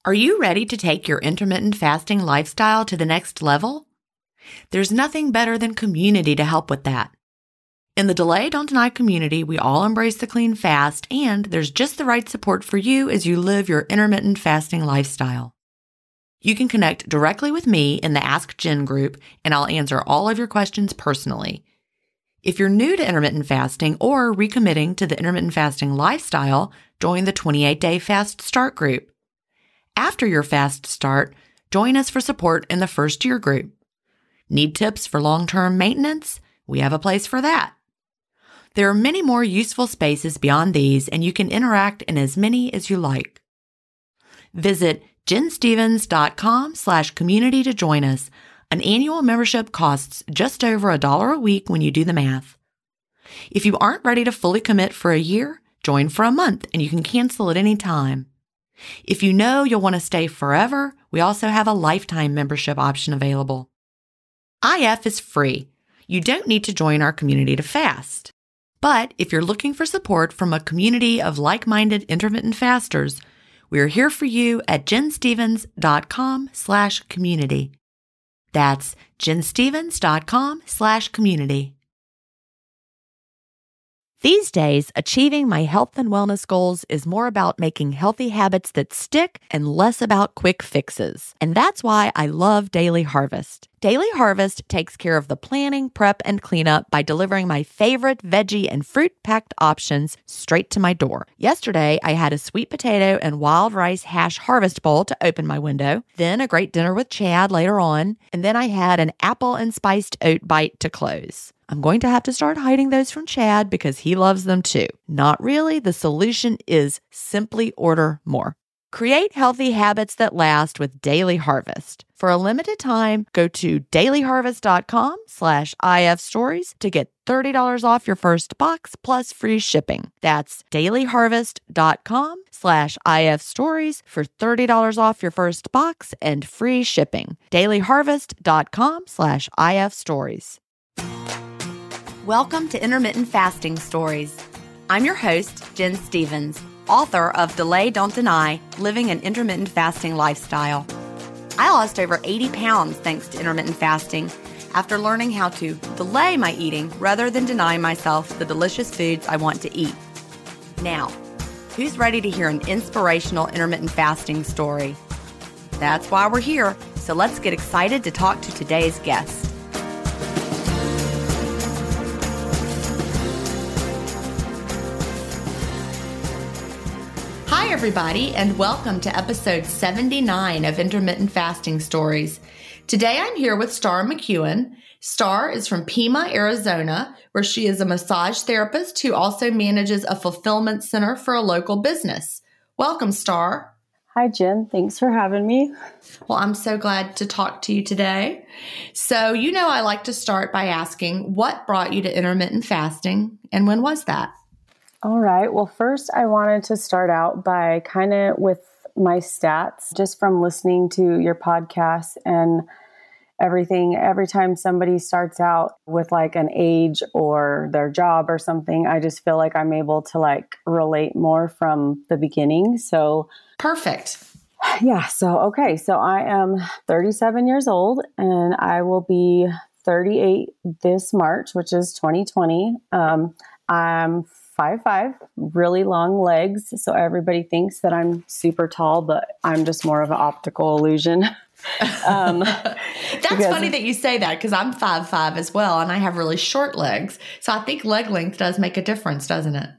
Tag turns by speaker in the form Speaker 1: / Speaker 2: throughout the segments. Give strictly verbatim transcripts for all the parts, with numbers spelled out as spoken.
Speaker 1: Are you ready to take your intermittent fasting lifestyle to the next level? There's nothing better than community to help with that. In the Delay Don't Deny community, we all embrace the clean fast, and there's just the right support for you as you live your intermittent fasting lifestyle. You can connect directly with me in the Ask Jen group, and I'll answer all of your questions personally. If you're new to intermittent fasting or recommitting to the intermittent fasting lifestyle, join the twenty-eight day Fast Start group. After your fast start, join us for support in the first year group. Need tips for long-term maintenance? We have a place for that. There are many more useful spaces beyond these, and you can interact in as many as you like. Visit jenstevens.com slash community to join us. An annual membership costs just over a dollar a week when you do the math. If you aren't ready to fully commit for a year, join for a month and you can cancel at any time. If you know you'll want to stay forever, we also have a lifetime membership option available. I F is free. You don't need to join our community to fast. But if you're looking for support from a community of like-minded intermittent fasters, we're here for you at jenstevens.com slash community. That's jenstevens.com slash community. These days, achieving my health and wellness goals is more about making healthy habits that stick and less about quick fixes. And that's why I love Daily Harvest. Daily Harvest takes care of the planning, prep, and cleanup by delivering my favorite veggie and fruit-packed options straight to my door. Yesterday, I had a sweet potato and wild rice hash harvest bowl to open my window, then a great dinner with Chad later on, and then I had an apple and spiced oat bite to close. I'm going to have to start hiding those from Chad because he loves them too. Not really. The solution is simply order more. Create healthy habits that last with Daily Harvest. For a limited time, go to dailyharvest.com slash IF stories to get thirty dollars off your first box plus free shipping. That's dailyharvest.com slash IF stories for thirty dollars off your first box and free shipping. dailyharvest.com slash IF stories. Welcome to Intermittent Fasting Stories. I'm your host, Jen Stevens, author of Delay Don't Deny, Living an Intermittent Fasting Lifestyle. I lost over eighty pounds thanks to intermittent fasting after learning how to delay my eating rather than deny myself the delicious foods I want to eat. Now, who's ready to hear an inspirational intermittent fasting story? That's why we're here, so let's get excited to talk to today's guest. Hi, everybody, and welcome to episode seventy-nine of Intermittent Fasting Stories. Today, I'm here with Star McEwen. Star is from Pima, Arizona, where she is a massage therapist who also manages a fulfillment center for a local business. Welcome, Star.
Speaker 2: Hi, Jen. Thanks for having me.
Speaker 1: Well, I'm so glad to talk to you today. So, you know, I like to start by asking, what brought you to intermittent fasting, and when was that?
Speaker 2: All right. Well, first, I wanted to start out by kind of with my stats, just from listening to your podcast and everything. Every time somebody starts out with like an age or their job or something, I just feel like I'm able to like relate more from the beginning. So
Speaker 1: perfect.
Speaker 2: Yeah. So, okay. So I am thirty-seven years old and I will be thirty-eight this March, which is twenty twenty. Um, I'm five five, really long legs. So everybody thinks that I'm super tall, but I'm just more of an optical illusion. um,
Speaker 1: That's funny that you say that because I'm five five as well, and I have really short legs. So I think leg length does make a difference, doesn't it?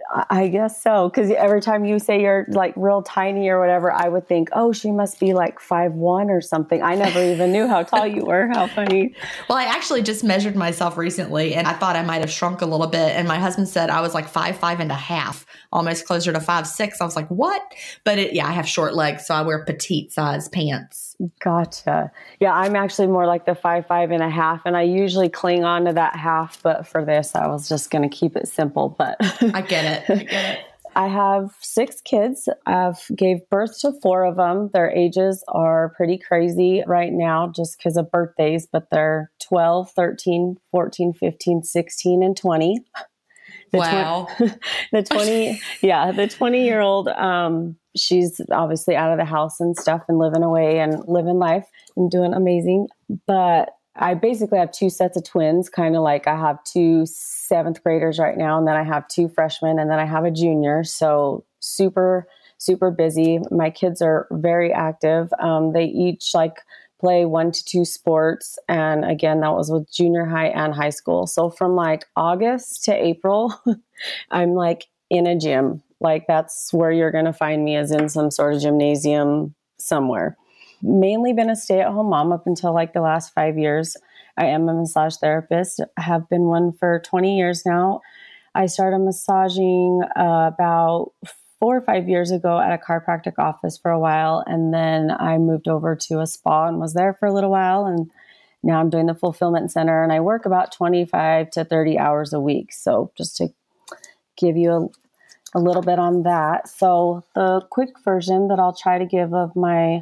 Speaker 2: I guess so. Because every time you say you're like real tiny or whatever, I would think, oh, she must be like five one or something. I never even knew how tall you were. How funny.
Speaker 1: Well, I actually just measured myself recently and I thought I might have shrunk a little bit. And my husband said I was like five, five and a half, almost closer to five, six. I was like, what? But it, yeah, I have short legs, so I wear petite size pants.
Speaker 2: Gotcha. Yeah, I'm actually more like the five, five and a half. And I usually cling on to that half. But for this, I was just going to keep it simple. But
Speaker 1: I get it. I get it.
Speaker 2: I have six kids. I've gave birth to four of them. Their ages are pretty crazy right now just because of birthdays, but they're twelve, thirteen, fourteen, fifteen, sixteen, and twenty. the
Speaker 1: wow.
Speaker 2: Tw- the twenty, yeah, the twenty year old, um, she's obviously out of the house and stuff and living away and living life and doing amazing. But I basically have two sets of twins, kind of like I have two seventh graders right now, and then I have two freshmen, and then I have a junior. So super, super busy. My kids are very active. Um, they each like play one to two sports. And again, that was with junior high and high school. So from like August to April, I'm like in a gym. Like that's where you're going to find me, is in some sort of gymnasium somewhere. Mainly been a stay-at-home mom up until like the last five years. I am a massage therapist. I have been one for twenty years now. I started massaging uh, about four or five years ago at a chiropractic office for a while. And then I moved over to a spa and was there for a little while. And now I'm doing the fulfillment center, and I work about twenty-five to thirty hours a week. So just to give you a, a little bit on that. So the quick version that I'll try to give of my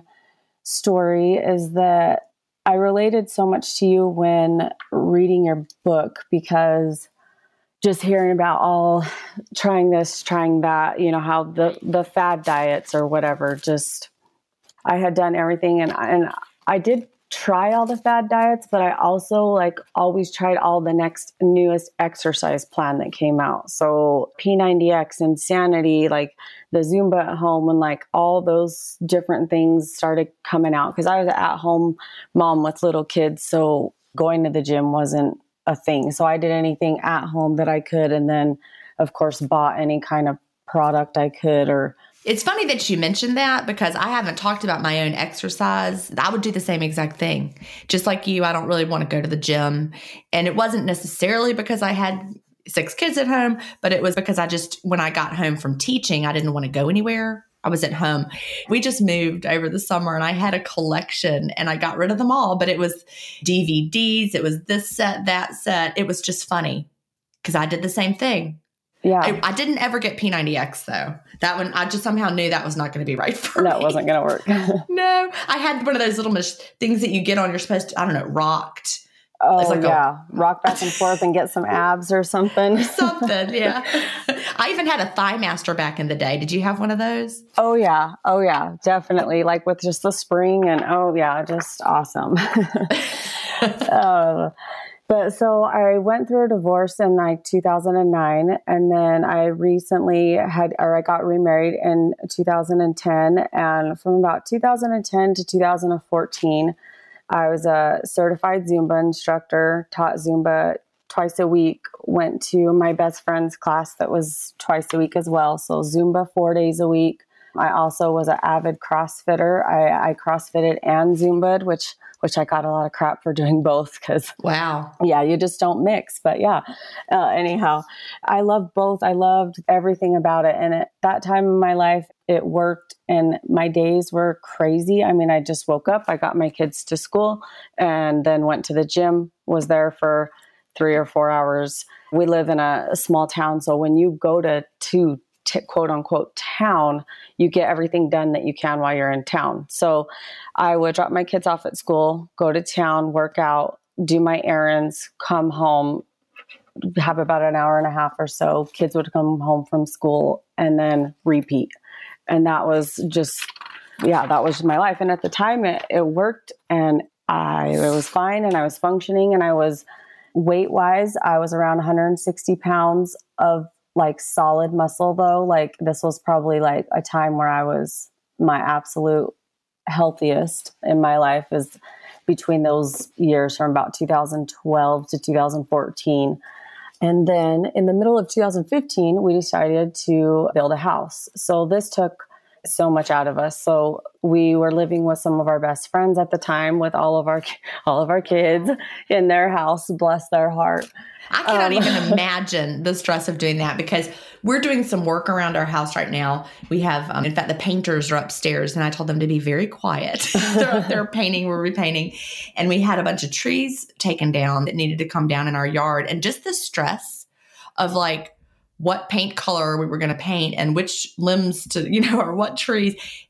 Speaker 2: story is that I related so much to you when reading your book, because just hearing about all trying this, trying that, you know, how the, the fad diets or whatever, just, I had done everything, and, and I did try all the fad diets, but I also like always tried all the next newest exercise plan that came out. So P ninety X, Insanity, like the Zumba at home, and like all those different things started coming out, because I was an at-home mom with little kids. So going to the gym wasn't a thing. So I did anything at home that I could. And then of course bought any kind of product I could. Or
Speaker 1: it's funny that you mentioned that, because I haven't talked about my own exercise. I would do the same exact thing. Just like you, I don't really want to go to the gym. And it wasn't necessarily because I had six kids at home, but it was because I just, when I got home from teaching, I didn't want to go anywhere. I was at home. We just moved over the summer, and I had a collection, and I got rid of them all, but it was D V Ds. It was this set, that set. It was just funny because I did the same thing.
Speaker 2: Yeah.
Speaker 1: I, I didn't ever get P ninety X though. That one, I just somehow knew that was not going to be right for
Speaker 2: that
Speaker 1: me.
Speaker 2: wasn't going to work.
Speaker 1: No, I had one of those little mach- things that you get on, you're supposed to, I don't know, rocked.
Speaker 2: Oh,
Speaker 1: like
Speaker 2: yeah.
Speaker 1: A,
Speaker 2: rock back and forth and get some abs or something.
Speaker 1: Something, yeah. I even had a Thigh Master back in the day. Did you have one of those?
Speaker 2: Oh, yeah. Oh, yeah. Definitely. Like with just the spring and, oh, yeah, just awesome. uh, but so I went through a divorce in like two thousand nine, and then I recently had, or I got remarried in two thousand ten. And from about two thousand ten to two thousand fourteen, I was a certified Zumba instructor, taught Zumba twice a week, went to my best friend's class that was twice a week as well. So Zumba four days a week. I also was an avid CrossFitter. I, I CrossFitted and Zumba'd, which which I got a lot of crap for doing both, because
Speaker 1: wow,
Speaker 2: yeah, you just don't mix. But yeah, uh, anyhow, I loved both. I loved everything about it. And at that time in my life, it worked, and my days were crazy. I mean, I just woke up, I got my kids to school, and then went to the gym, was there for three or four hours. We live in a, a small town, so when you go to to T- quote unquote town, you get everything done that you can while you're in town. So I would drop my kids off at school, go to town, work out, do my errands, come home, have about an hour and a half or so. Kids would come home from school, and then repeat. And that was just, yeah, that was my life. And at the time it, it worked, and I, it was fine, and I was functioning, and I was weight wise, I was around one hundred sixty pounds of like solid muscle though. Like this was probably like a time where I was my absolute healthiest in my life, is between those years from about two thousand twelve to two thousand fourteen. And then in the middle of two thousand fifteen, we decided to build a house. So this took so much out of us. So we were living with some of our best friends at the time, with all of our all of our kids in their house, bless their heart.
Speaker 1: I cannot
Speaker 2: Um,
Speaker 1: even imagine the stress of doing that, because we're doing some work around our house right now. We have, um, in fact, the painters are upstairs, and I told them to be very quiet. They're up there painting, we're repainting. And we had a bunch of trees taken down that needed to come down in our yard. And just the stress of like what paint color we were going to paint and which limbs to, you know, or what trees.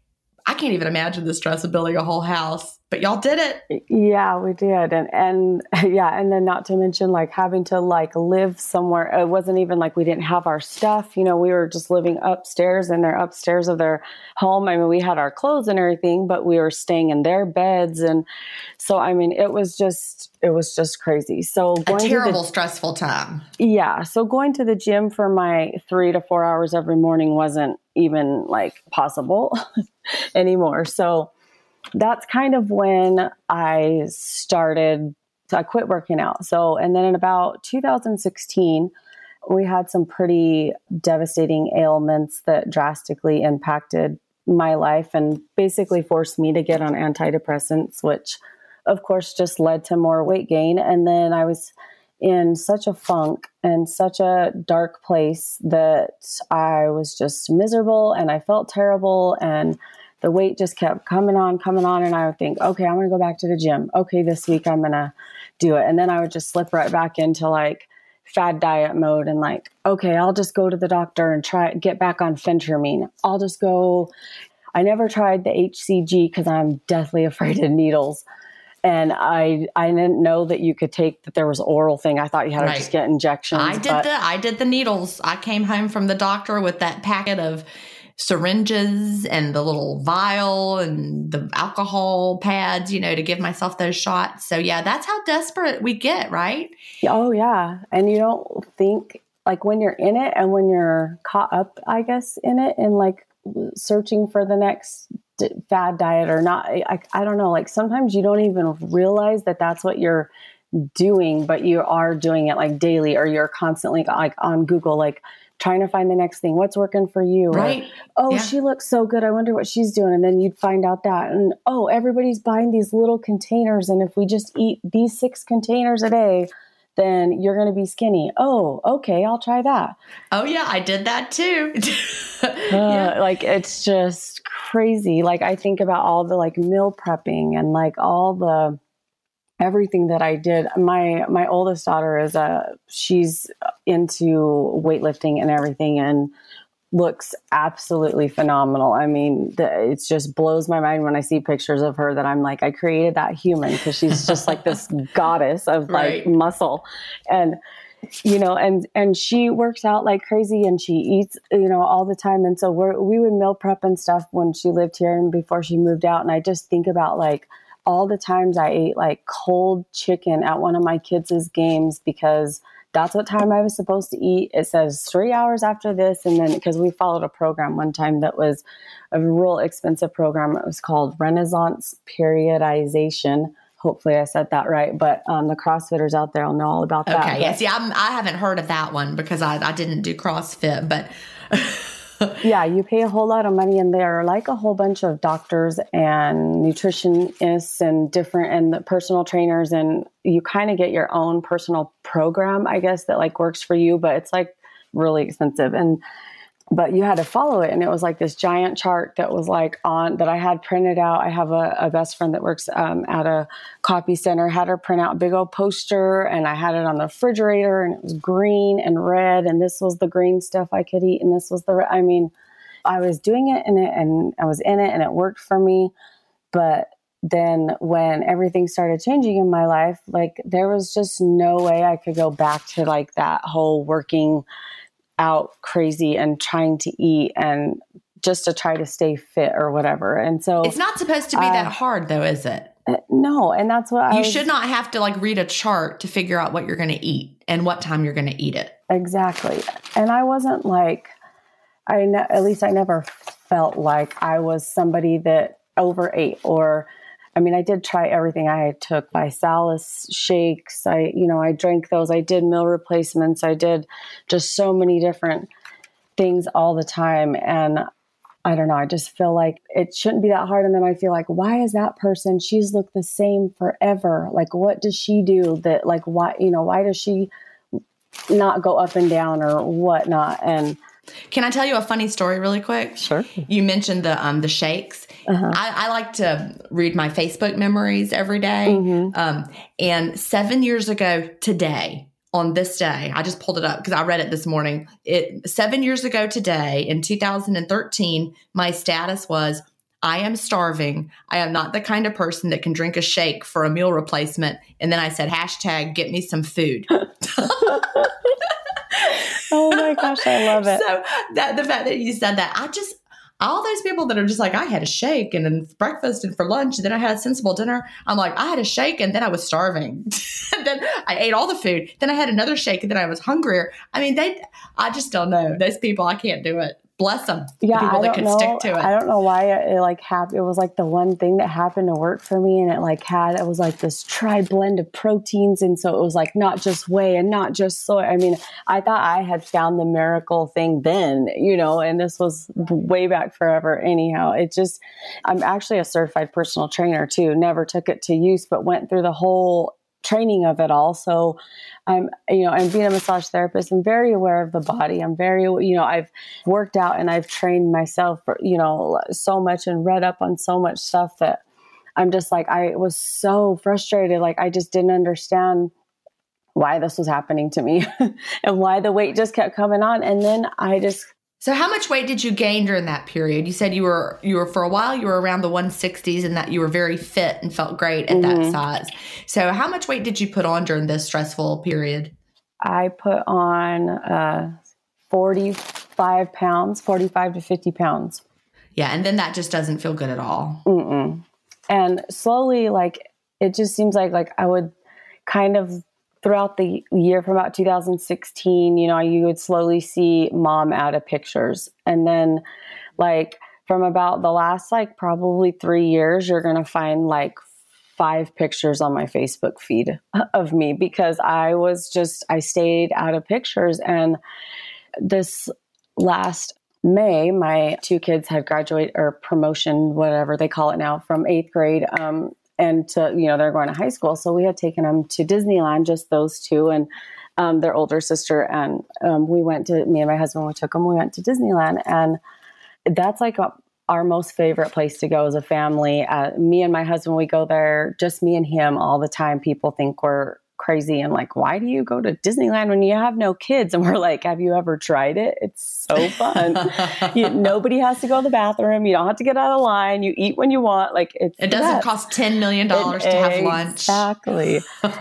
Speaker 1: I can't even imagine the stress of building a whole house, but y'all did it.
Speaker 2: Yeah, we did. And, and yeah. And then not to mention like having to like live somewhere. It wasn't even like we didn't have our stuff. You know, we were just living upstairs in their upstairs of their home. I mean, we had our clothes and everything, but we were staying in their beds. And so, I mean, it was just, it was just crazy. So
Speaker 1: going a terrible, the, stressful time.
Speaker 2: Yeah. So going to the gym for my three to four hours every morning wasn't even like possible anymore. So that's kind of when I started, so I quit working out. So, and then in about two thousand sixteen, we had some pretty devastating ailments that drastically impacted my life and basically forced me to get on antidepressants, which of course just led to more weight gain. And then I was in such a funk and such a dark place that I was just miserable and I felt terrible and the weight just kept coming on, coming on. And I would think, okay, I'm going to go back to the gym. Okay, this week I'm going to do it. And then I would just slip right back into like fad diet mode and like, okay, I'll just go to the doctor and try get back on phentermine. I'll just go. I never tried the H C G because I'm deathly afraid of needles. And I I didn't know that you could take, that there was oral thing. I thought you had right. to just get injections.
Speaker 1: I did the I did the needles. I came home from the doctor with that packet of syringes and the little vial and the alcohol pads, you know, to give myself those shots. So yeah, that's how desperate we get, right?
Speaker 2: Oh yeah. And you don't think like when you're in it and when you're caught up, I guess, in it and like searching for the next fad diet or not. I, I don't know. Like sometimes you don't even realize that that's what you're doing, but you are doing it like daily, or you're constantly like on Google, like trying to find the next thing. What's working for you?
Speaker 1: Right.
Speaker 2: Or, oh, yeah. She looks so good. I wonder what she's doing. And then you'd find out that, and oh, everybody's buying these little containers. And if we just eat these six containers a day, then you're going to be skinny. Oh, okay. I'll try that.
Speaker 1: Oh yeah. I did that too.
Speaker 2: yeah. uh, like, it's just crazy. Like I think about all the like meal prepping and like all the, everything that I did. My, my oldest daughter is a, she's into weightlifting and everything and looks absolutely phenomenal. I mean, the, it just blows my mind when I see pictures of her that I'm like, I created that human because she's just like this goddess of like right. muscle. And, you know, and, and she works out like crazy and she eats, you know, all the time. And so we're, we would meal prep and stuff when she lived here and before she moved out. And I just think about like all the times I ate like cold chicken at one of my kids' games because that's what time I was supposed to eat. It says three hours after this. And then because we followed a program one time that was a real expensive program. It was called Renaissance Periodization. Hopefully I said that right. But um, the CrossFitters out there will know all about that.
Speaker 1: Okay. Yeah. See, I'm, I haven't heard of that one because I, I didn't do CrossFit, but
Speaker 2: yeah, you pay a whole lot of money and there are like a whole bunch of doctors and nutritionists and different and the personal trainers. And you kind of get your own personal program, I guess, that like works for you, but it's like really expensive. And, but you had to follow it. And it was like this giant chart that was like on, that I had printed out. I have a, a best friend that works um, at a copy center, had her print out a big old poster and I had it on the refrigerator and it was green and red. And this was the green stuff I could eat. And this was the, I mean, I was doing it and it, and I was in it and it worked for me. But then when everything started changing in my life, like there was just no way I could go back to like that whole working out crazy and trying to eat and just to try to stay fit or whatever. And so
Speaker 1: it's not supposed to be uh, that hard though, is it?
Speaker 2: No. And that's what
Speaker 1: you
Speaker 2: I was,
Speaker 1: should not have to like read a chart to figure out what you're going to eat and what time you're going to eat it.
Speaker 2: Exactly. And I wasn't like, I ne- at least I never felt like I was somebody that overate or, I mean, I did try everything. I took Visalis shakes. I, you know, I drank those. I did meal replacements. I did just so many different things all the time. And I don't know, I just feel like it shouldn't be that hard. And then I feel like, why is that person? She's looked the same forever. Like, what does she do that, like, why, you know, why does she not go up and down or whatnot? And
Speaker 1: can I tell you a funny story really quick?
Speaker 2: Sure.
Speaker 1: You mentioned the um the shakes. Uh-huh. I, I like to read my Facebook memories every day. Mm-hmm. Um, and seven years ago today, on this day, I just pulled it up because I read it this morning. It seven years ago today, in two thousand thirteen, my status was, I am starving. I am not the kind of person that can drink a shake for a meal replacement. And then I said, hashtag get me some food.
Speaker 2: Oh my gosh, I love it.
Speaker 1: So that the fact that you said that, I just, all those people that are just like, I had a shake and then breakfast and for lunch, and then I had a sensible dinner. I'm like, I had a shake and then I was starving. And then I ate all the food. Then I had another shake and then I was hungrier. I mean, they, I just don't know. Those people, I can't do it. Bless them.
Speaker 2: Yeah,
Speaker 1: the people
Speaker 2: I
Speaker 1: that
Speaker 2: don't
Speaker 1: could
Speaker 2: know.
Speaker 1: stick to it.
Speaker 2: I don't know why it, it like happened. It was like the one thing that happened to work for me, and it like had it was like this tri blend of proteins, and so it was like not just whey and not just soy. I mean, I thought I had found the miracle thing then, you know, and this was way back forever. Anyhow, it just I'm actually a certified personal trainer too. Never took it to use, but went through the whole training of it all. So I'm, you know, and being a massage therapist, I'm very aware of the body. I'm very, you know, I've worked out and I've trained myself, for, you know, so much and read up on so much stuff that I'm just like, I was so frustrated. Like, I just didn't understand why this was happening to me and why the weight just kept coming on. And then I just,
Speaker 1: So how much weight did you gain during that period? You said you were, you were for a while, you were around the one sixties and that you were very fit and felt great at
Speaker 2: mm-hmm.
Speaker 1: that size. So how much weight did you put on during this stressful period?
Speaker 2: I put on uh, forty-five pounds, forty-five to fifty pounds.
Speaker 1: Yeah. And then that just doesn't feel good at all.
Speaker 2: Mm-mm. And slowly, like, it just seems like, like I would kind of throughout the year from about two thousand sixteen, you know, you would slowly see mom out of pictures. And then like from about the last, like probably three years, you're going to find like five pictures on my Facebook feed of me because I was just, I stayed out of pictures. And this last May, my two kids had graduated or promotion, whatever they call it now, from eighth grade. Um, And to, you know, they're going to high school. So we had taken them to Disneyland, just those two and um, their older sister. And um, we went to, me and my husband, we took them, we went to Disneyland. And that's like a, our most favorite place to go as a family. Uh, me and my husband, we go there, just me and him all the time. People think we're crazy and like, why do you go to Disneyland when you have no kids? And we're like, have you ever tried it? It's so fun. you, nobody has to go to the bathroom. You don't have to get out of line. You eat when you want. Like it's
Speaker 1: It doesn't
Speaker 2: best.
Speaker 1: cost ten million dollars it, to have lunch.
Speaker 2: Exactly.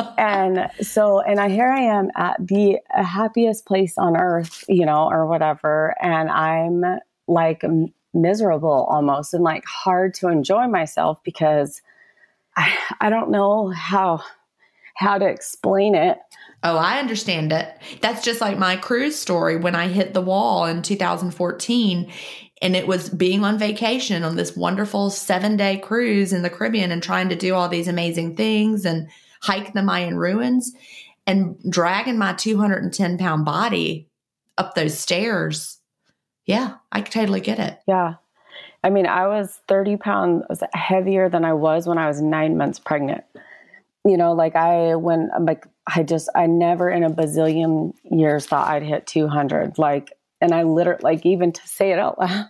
Speaker 2: And so, and I, here I am at the happiest place on earth, you know, or whatever. And I'm like m- miserable almost and like hard to enjoy myself because I, I don't know how, how to explain it.
Speaker 1: Oh, I understand it. That's just like my cruise story when I hit the wall in two thousand fourteen and it was being on vacation on this wonderful seven day cruise in the Caribbean and trying to do all these amazing things and hike the Mayan ruins and dragging my two hundred ten pound body up those stairs. Yeah, I totally get it.
Speaker 2: Yeah. I mean, I was thirty pounds heavier than I was when I was nine months pregnant. You know, like I, when like, I just, I never in a bazillion years thought I'd hit two hundred. Like, and I literally, like, even to say it out loud.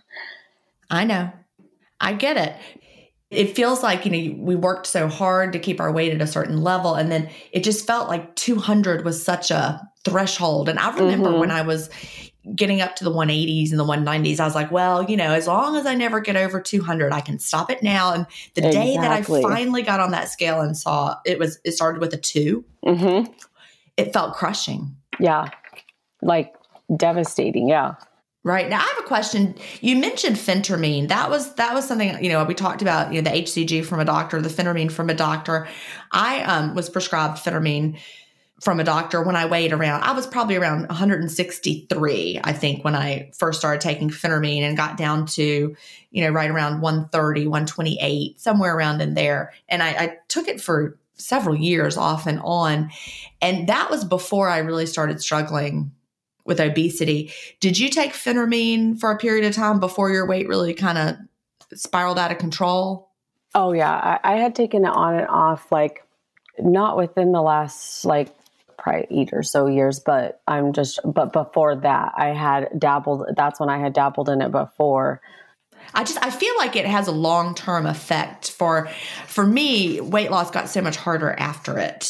Speaker 1: I know. I get it. It feels like, you know, we worked so hard to keep our weight at a certain level. And then it just felt like two hundred was such a threshold. And I remember mm-hmm. when I was getting up to the one eighties and the one nineties, I was like, well, you know, as long as I never get over two hundred, I can stop it now. And the exactly. day that I finally got on that scale and saw it was, it started with a two, mm-hmm. it felt crushing.
Speaker 2: Yeah. Like devastating. Yeah.
Speaker 1: Right. Now I have a question. You mentioned phentermine. That was, that was something, you know, we talked about, you know, the H C G from a doctor, the phentermine from a doctor. I um, was prescribed phentermine from a doctor when I weighed around, I was probably around one hundred sixty-three, I think, when I first started taking phentermine and got down to, you know, right around one thirty, one twenty-eight, somewhere around in there. And I, I took it for several years off and on. And that was before I really started struggling with obesity. Did you take phentermine for a period of time before your weight really kind of spiraled out of control?
Speaker 2: Oh, yeah. I, I had taken it on and off, like not within the last, like, probably eight or so years, but I'm just, but before that I had dabbled, that's when I had dabbled in it before.
Speaker 1: I just, I feel like it has a long-term effect for, for me, weight loss got so much harder after it.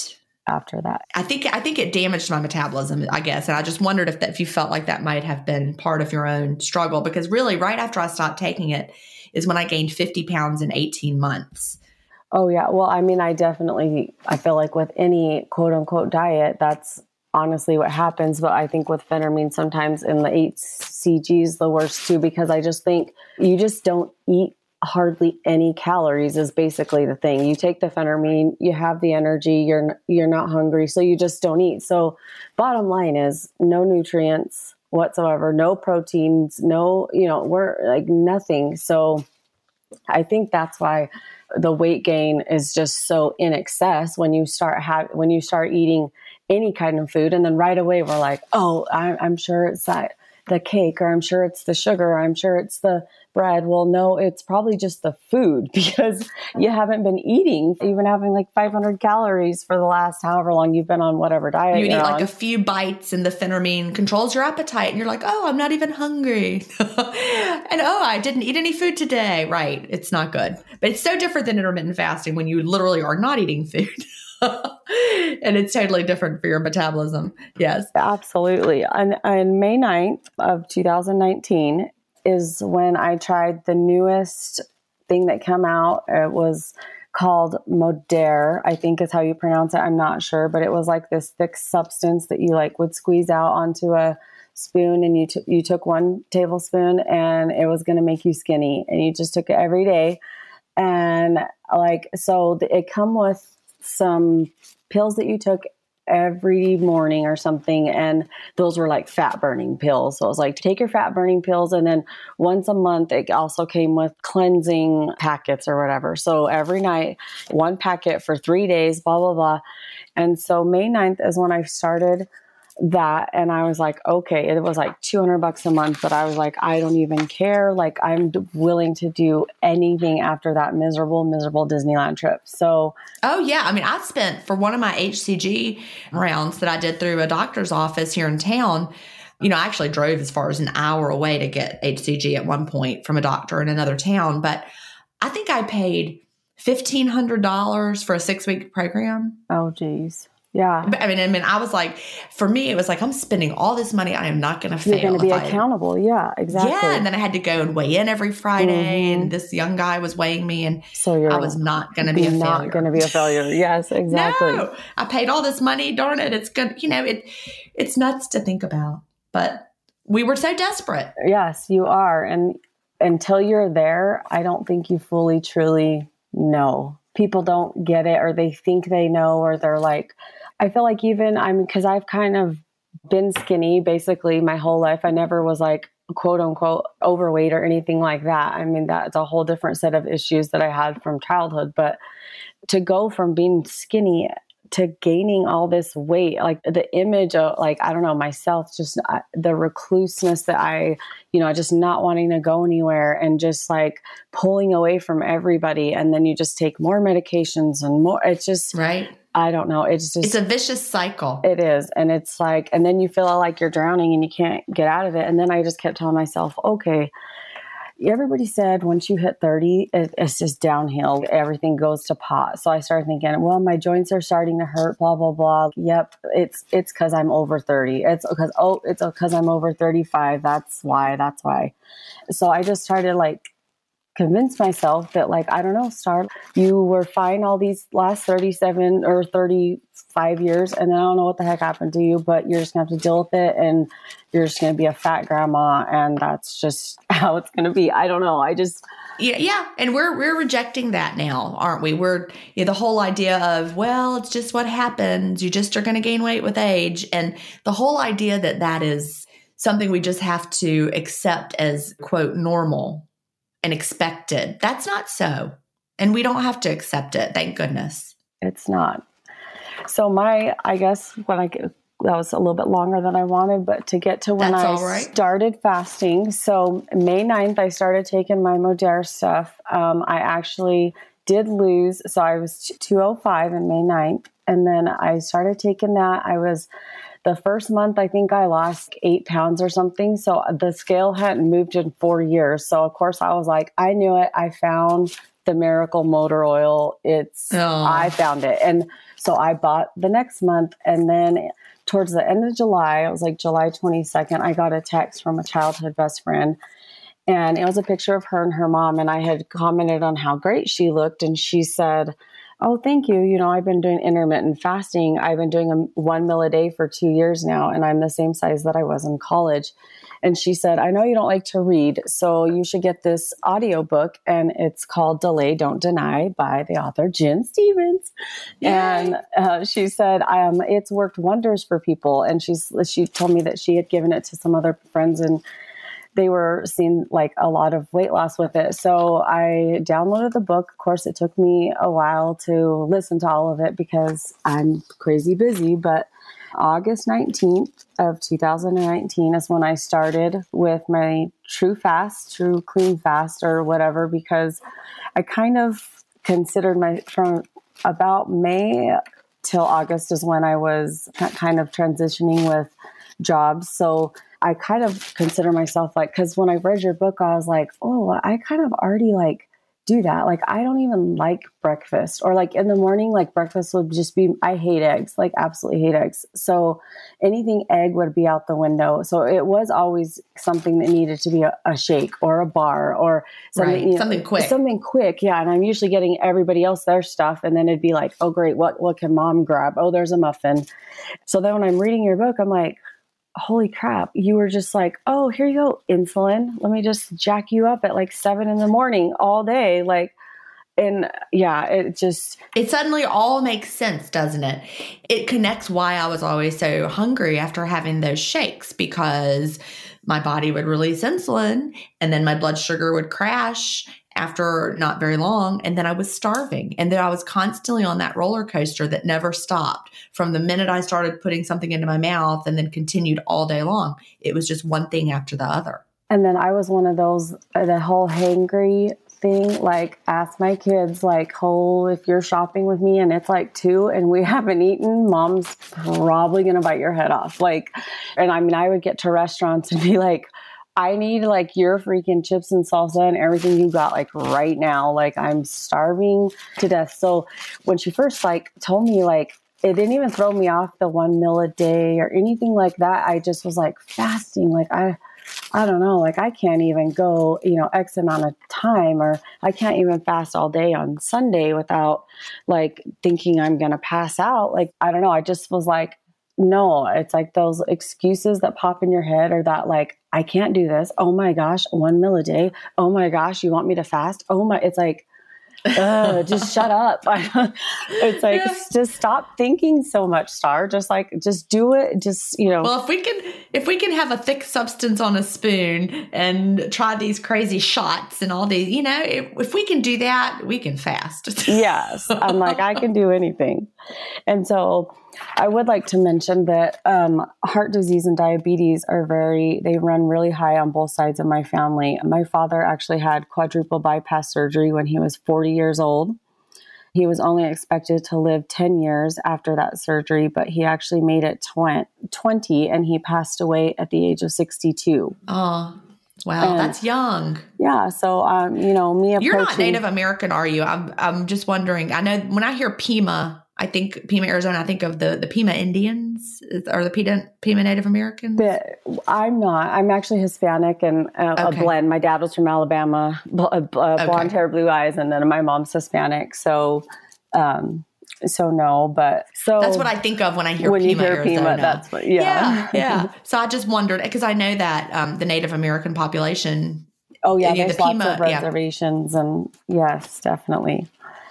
Speaker 2: after that.
Speaker 1: I think I think it damaged my metabolism, I guess. And I just wondered if that, if you felt like that might have been part of your own struggle, because really right after I stopped taking it is when I gained fifty pounds in eighteen months.
Speaker 2: Oh yeah. Well, I mean, I definitely, I feel like with any quote unquote diet, that's honestly what happens. But I think with phentermine, sometimes in the eight C Gs, the worst too, because I just think you just don't eat hardly any calories is basically the thing. You take the phentermine, you have the energy, you're, you're not hungry. So you just don't eat. So bottom line is no nutrients whatsoever, no proteins, no, you know, we're like nothing. So I think that's why the weight gain is just so in excess when you start have, when you start eating any kind of food. And then right away we're like, oh, I, I'm sure it's that the cake, or I'm sure it's the sugar, or I'm sure it's the bread. Well, no, it's probably just the food, because you haven't been eating. You've been having like five hundred calories for the last however long you've been on whatever diet.
Speaker 1: You eat
Speaker 2: you're
Speaker 1: like
Speaker 2: on.
Speaker 1: a few bites and the phentermine controls your appetite. And you're like, oh, I'm not even hungry. And oh, I didn't eat any food today. Right. It's not good. But it's so different than intermittent fasting when you literally are not eating food. And it's totally different for your metabolism. Yes.
Speaker 2: Absolutely. On, on May ninth of two thousand nineteen is when I tried the newest thing that came out. It was called Modere, I think is how you pronounce it. I'm not sure, but it was like this thick substance that you like would squeeze out onto a spoon, and you, t- you took one tablespoon and it was going to make you skinny, and you just took it every day. And like, so the, it come with some pills that you took every morning or something. And those were like fat burning pills. So it was like, take your fat burning pills. And then once a month, it also came with cleansing packets or whatever. So every night, one packet for three days, blah, blah, blah. And so May ninth is when I started that. And I was like, okay, it was like two hundred bucks a month, but I was like, I don't even care. Like, I'm willing to do anything after that miserable, miserable Disneyland trip. So,
Speaker 1: oh yeah. I mean, I spent for one of my H C G rounds that I did through a doctor's office here in town. You know, I actually drove as far as an hour away to get H C G at one point from a doctor in another town. But I think I paid fifteen hundred dollars for a six week program.
Speaker 2: Oh, geez. Yeah.
Speaker 1: I mean, I mean, I was like, for me, it was like, I'm spending all this money. I am not going to fail.
Speaker 2: You're going to be accountable. I, yeah, exactly.
Speaker 1: Yeah. And then I had to go and weigh in every Friday. Mm-hmm. And this young guy was weighing me. And so you're I was not going to be a failure.
Speaker 2: Not going to be a failure. Yes, exactly.
Speaker 1: No, I paid all this money. Darn it. It's good. You know, it, it's nuts to think about. But we were so desperate.
Speaker 2: Yes, you are. And until you're there, I don't think you fully, truly know. People don't get it, or they think they know, or they're like, I feel like even I'm because I've kind of been skinny basically my whole life. I never was like quote unquote overweight or anything like that. I mean, that's a whole different set of issues that I had from childhood. But to go from being skinny to gaining all this weight, like the image of like, I don't know, myself, just uh, the recluseness that I, you know, just not wanting to go anywhere and just like pulling away from everybody. And then you just take more medications and more. It's just,
Speaker 1: right.
Speaker 2: I don't know. It's just,
Speaker 1: it's a vicious cycle.
Speaker 2: It is. And it's like, and then you feel like you're drowning and you can't get out of it. And then I just kept telling myself, okay, everybody said once you hit thirty, it, it's just downhill. Everything goes to pot. So I started thinking, well, my joints are starting to hurt, blah, blah, blah. Yep. It's, it's cause I'm over thirty. It's because, oh, it's because I'm over thirty-five. That's why, that's why. So I just started like, convince myself that like, I don't know, Star, you were fine all these last thirty-seven or thirty-five years. And I don't know what the heck happened to you, but you're just gonna have to deal with it. And you're just going to be a fat grandma. And that's just how it's going to be. I don't know. I just,
Speaker 1: yeah. Yeah. And we're, we're rejecting that now, aren't we? We're you know, the whole idea of, well, it's just what happens. You just are going to gain weight with age. And the whole idea that that is something we just have to accept as quote normal and expected. That's not so. And we don't have to accept it. Thank goodness.
Speaker 2: It's not. So my, I guess when I get, that was a little bit longer than I wanted, but to get to when
Speaker 1: That's
Speaker 2: I
Speaker 1: all right.
Speaker 2: started fasting. So May ninth, I started taking my Modere stuff. Um, I actually did lose. So I was two oh five on May ninth. And then I started taking that. I was the first month, I think I lost eight pounds or something. So the scale hadn't moved in four years. So of course I was like, I knew it. I found the miracle motor oil. It's, oh. I found it. And so I bought the next month. And then towards the end of July, it was like July twenty-second, I got a text from a childhood best friend. And it was a picture of her and her mom. And I had commented on how great she looked. And she said, oh, thank you. You know, I've been doing intermittent fasting. I've been doing a one meal a day for two years now. And I'm the same size that I was in college. And she said, I know you don't like to read, so you should get this audiobook. And it's called Delay, Don't Deny by the author, Jen Stevens. Yay. And uh, she said, um, it's worked wonders for people. And she's, she told me that she had given it to some other friends and they were seeing like a lot of weight loss with it. So I downloaded the book. Of course, it took me a while to listen to all of it because I'm crazy busy, but August nineteenth of two thousand nineteen is when I started with my true fast, true clean fast or whatever, because I kind of considered my, from about May till August is when I was kind of transitioning with jobs. So I kind of consider myself like, because when I read your book, I was like, oh, I kind of already like do that. Like, I don't even like breakfast or like in the morning, like breakfast would just be, I hate eggs, like absolutely hate eggs. So anything egg would be out the window. So it was always something that needed to be a, a shake or a bar or something,
Speaker 1: right.
Speaker 2: you know,
Speaker 1: something quick,
Speaker 2: something quick. Yeah. And I'm usually getting everybody else their stuff. And then it'd be like, oh, great. What, what can mom grab? Oh, there's a muffin. So then when I'm reading your book, I'm like, holy crap, you were just like, oh, here you go, insulin. Let me just jack you up at like seven in the morning all day. Like, and yeah, it just...
Speaker 1: It suddenly all makes sense, doesn't it? It connects why I was always so hungry after having those shakes, because my body would release insulin and then my blood sugar would crash after not very long. And then I was starving. And then I was constantly on that roller coaster that never stopped from the minute I started putting something into my mouth and then continued all day long. It was just one thing after the other.
Speaker 2: And then I was one of those, uh, the whole hangry thing, like ask my kids, like, oh, if you're shopping with me and it's like two and we haven't eaten, mom's probably going to bite your head off. Like, and I mean, I would get to restaurants and be like, I need like your freaking chips and salsa and everything you got like right now. Like I'm starving to death. So when she first like told me, like, it didn't even throw me off the one meal a day or anything like that. I just was like fasting. Like I, I don't know, like I can't even go, you know, X amount of time, or I can't even fast all day on Sunday without like thinking I'm going to pass out. Like, I don't know. I just was like, no, it's like those excuses that pop in your head or that like, I can't do this. Oh my gosh, one meal a day. Oh my gosh, you want me to fast? Oh my, it's like, uh, just shut up. It's like, yeah. Just stop thinking so much, Star. Just like, just do it. Just, you know.
Speaker 1: Well, if we can, if we can have a thick substance on a spoon and try these crazy shots and all these, you know, if, if we can do that, we can fast.
Speaker 2: Yes. I'm like, I can do anything. And so I would like to mention that um, heart disease and diabetes are very, they run really high on both sides of my family. My father actually had quadruple bypass surgery when he was forty years old. He was only expected to live ten years after that surgery, but he actually made it twenty and he passed away at the age of sixty-two.
Speaker 1: Oh, wow. And that's young.
Speaker 2: Yeah. So, um, you know, me approaching...
Speaker 1: You're not Native American, are you? I'm, I'm just wondering. I know when I hear Pima, I think Pima, Arizona, I think of the, the Pima Indians or the Pima, Pima Native Americans.
Speaker 2: But I'm not. I'm actually Hispanic and uh, okay. a blend. My dad was from Alabama, bl- uh, blonde okay. hair, blue eyes, and then my mom's Hispanic. So, um, so no, but so
Speaker 1: that's what I think of when I hear
Speaker 2: when
Speaker 1: Pima,
Speaker 2: you hear
Speaker 1: Arizona.
Speaker 2: Pima. That's what, yeah,
Speaker 1: yeah, yeah. So I just wondered because I know that um, the Native American population.
Speaker 2: Oh yeah, there's
Speaker 1: the
Speaker 2: lots
Speaker 1: Pima,
Speaker 2: of reservations, yeah. And yes, definitely.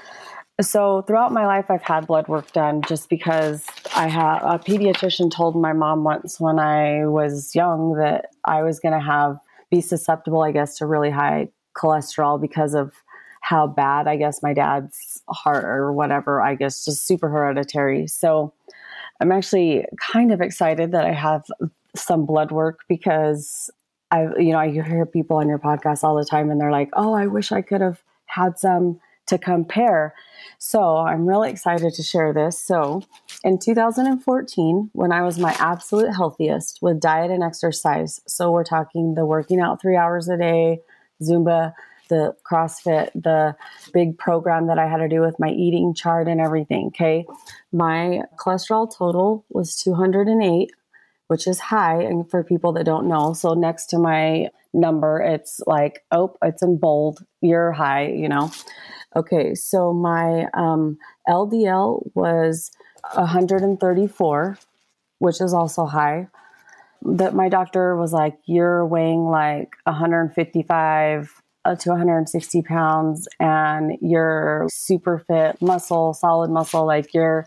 Speaker 2: So throughout my life, I've had blood work done just because I have a pediatrician told my mom once when I was young that I was going to have be susceptible, I guess, to really high cholesterol because of how bad, I guess, my dad's heart or whatever, I guess, just super hereditary. So I'm actually kind of excited that I have some blood work because I, you know, I hear people on your podcast all the time and they're like, oh, I wish I could have had some to compare. So I'm really excited to share this. So In two thousand fourteen, when I was my absolute healthiest with diet and exercise, so we're talking the working out three hours a day, Zumba, the CrossFit, the big program that I had to do with my eating chart and everything, okay? My cholesterol total was two hundred eight, which is high, and for people that don't know. So next to my number, it's like, oh, it's in bold, you're high, you know? Okay, so my um, L D L was one hundred thirty-four, which is also high. That my doctor was like, you're weighing like one hundred fifty-five to one hundred sixty pounds, and you're super fit, muscle, solid muscle, like you're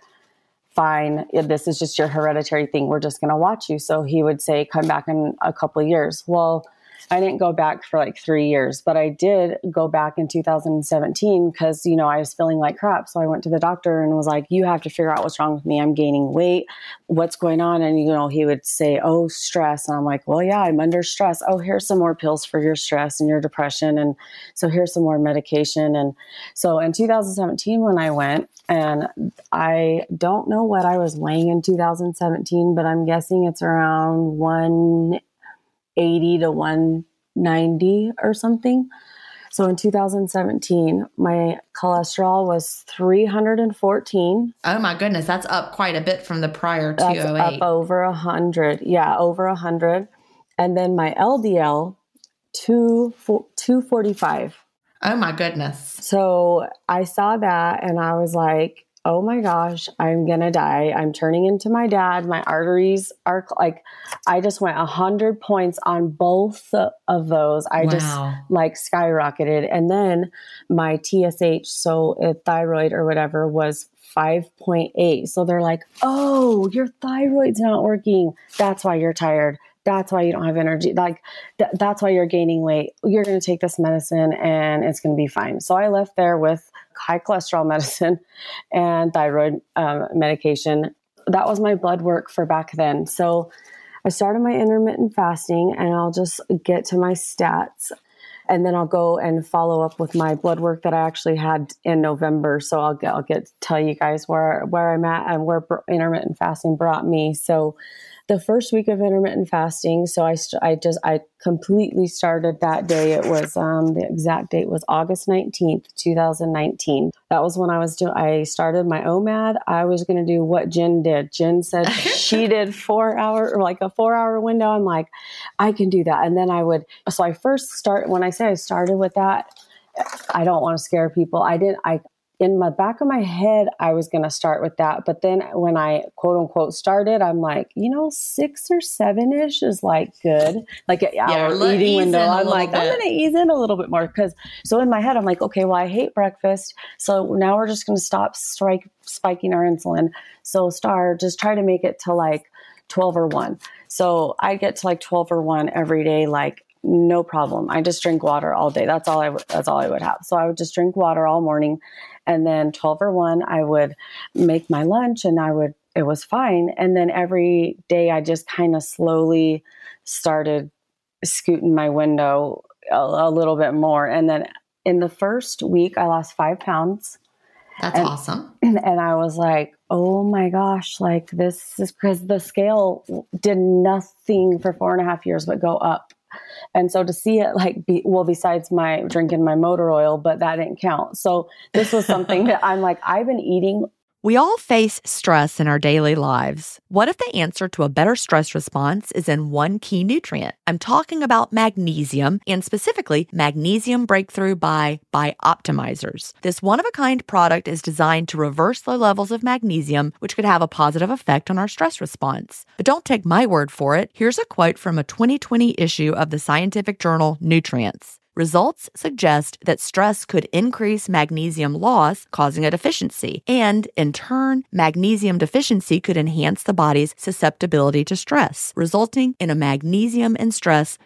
Speaker 2: fine. This is just your hereditary thing. We're just going to watch you. So he would say, come back in a couple of years. Well, I didn't go back for like three years, but I did go back in two thousand seventeen because, you know, I was feeling like crap. So I went to the doctor and was like, you have to figure out what's wrong with me. I'm gaining weight. What's going on? And, you know, he would say, oh, stress. And I'm like, well, yeah, I'm under stress. Oh, here's some more pills for your stress and your depression. And so here's some more medication. And so in two thousand seventeen, when I went, and I don't know what I was weighing in two thousand seventeen, but I'm guessing it's around one eighty to one ninety or something. So in two thousand seventeen, my cholesterol was three hundred fourteen.
Speaker 1: Oh my goodness, that's up quite a bit from the prior two oh eight.
Speaker 2: That's up over one hundred. Yeah, over one hundred. And then my L D L, two forty-five.
Speaker 1: Oh my goodness.
Speaker 2: So I saw that and I was like, oh my gosh, I'm going to die. I'm turning into my dad. My arteries are like, I just went a hundred points on both of those. I wow. just like skyrocketed. And then my T S H, so a thyroid or whatever, was five point eight. So they're like, oh, your thyroid's not working. That's why you're tired. That's why you don't have energy. Like th- that's why you're gaining weight. You're going to take this medicine and it's going to be fine. So I left there with high cholesterol medicine and thyroid um, medication. That was my blood work for back then. So I started my intermittent fasting, and I'll just get to my stats. And then I'll go and follow up with my blood work that I actually had in November. So I'll get, I'll get to tell you guys where, where I'm at and where intermittent fasting brought me. So the first week of intermittent fasting, so I, st- I just, I completely started that day. It was, um, the exact date was August nineteenth, twenty nineteen. That was when I was doing, I started my O M A D. I was going to do what Jen did. Jen said she did four hour or like a four hour window. I'm like, I can do that. And then I would, so I first start, when I say I started with that, I don't want to scare people. I didn't, I, in the back of my head, I was going to start with that. But then when I quote unquote started, I'm like, you know, six or seven ish is like good. Like an yeah, hour eating window. I'm like, bit. I'm going to ease in a little bit more. Cause so in my head, I'm like, okay, well, I hate breakfast. So now we're just going to stop strike spiking our insulin. So Star, just try to make it to like twelve or one. So I get to like twelve or one every day. Like, no problem. I just drink water all day. That's all I would, that's all I would have. So I would just drink water all morning. And then twelve or one, I would make my lunch and I would, it was fine. And then every day I just kind of slowly started scooting my window a, a little bit more. And then in the first week, I lost five pounds.
Speaker 1: That's
Speaker 2: and,
Speaker 1: awesome.
Speaker 2: And I was like, oh my gosh, like this is because the scale did nothing for four and a half years but go up. And so to see it like, be, well, besides my drinking my motor oil, but that didn't count. So this was something that I'm like, I've been eating.
Speaker 1: We all face stress in our daily lives. What if the answer to a better stress response is in one key nutrient? I'm talking about magnesium, and specifically Magnesium Breakthrough by Bioptimizers. This one-of-a-kind product is designed to reverse low levels of magnesium, which could have a positive effect on our stress response. But don't take my word for it. Here's a quote from a twenty twenty issue of the scientific journal Nutrients. Results suggest that stress could increase magnesium loss, causing a deficiency, and in turn, magnesium deficiency could enhance the body's susceptibility to stress, resulting in a magnesium and stress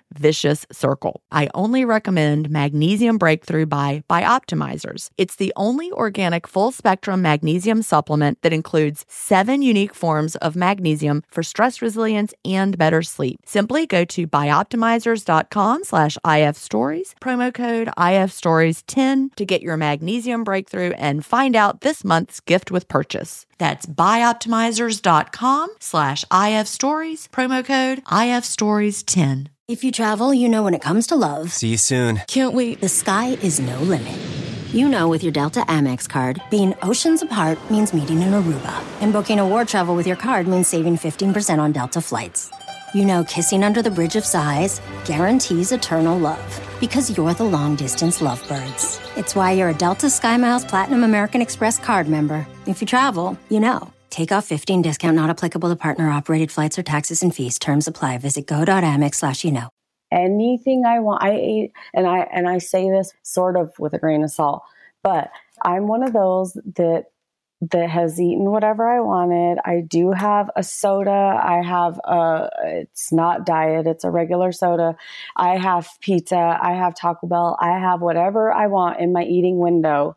Speaker 1: vicious circle. I only recommend Magnesium Breakthrough by Bioptimizers. It's the only organic full-spectrum magnesium supplement that includes seven unique forms of magnesium for stress resilience and better sleep. Simply go to bioptimizers.com slash ifstories, promo code I F stories ten to get your Magnesium Breakthrough and find out this month's gift with purchase. That's bioptimizers.com slash ifstories, promo code I F stories ten.
Speaker 3: If you travel, you know when it comes to love.
Speaker 4: See you soon.
Speaker 3: Can't wait. The sky is no limit. You know with your Delta Amex card, being oceans apart means meeting in Aruba. And booking a war travel with your card means saving fifteen percent on Delta flights. You know kissing under the Bridge of Sighs guarantees eternal love. Because you're the long-distance lovebirds. It's why you're a Delta SkyMiles Platinum American Express card member. If you travel, you know. Take off fifteen discount not applicable to partner-operated flights or taxes and fees. Terms apply. Visit go.amex slash you know.
Speaker 2: Anything I want, I ate, and I and I say this sort of with a grain of salt, but I'm one of those that that has eaten whatever I wanted. I do have a soda. I have a, it's not diet, it's a regular soda. I have pizza. I have Taco Bell. I have whatever I want in my eating window.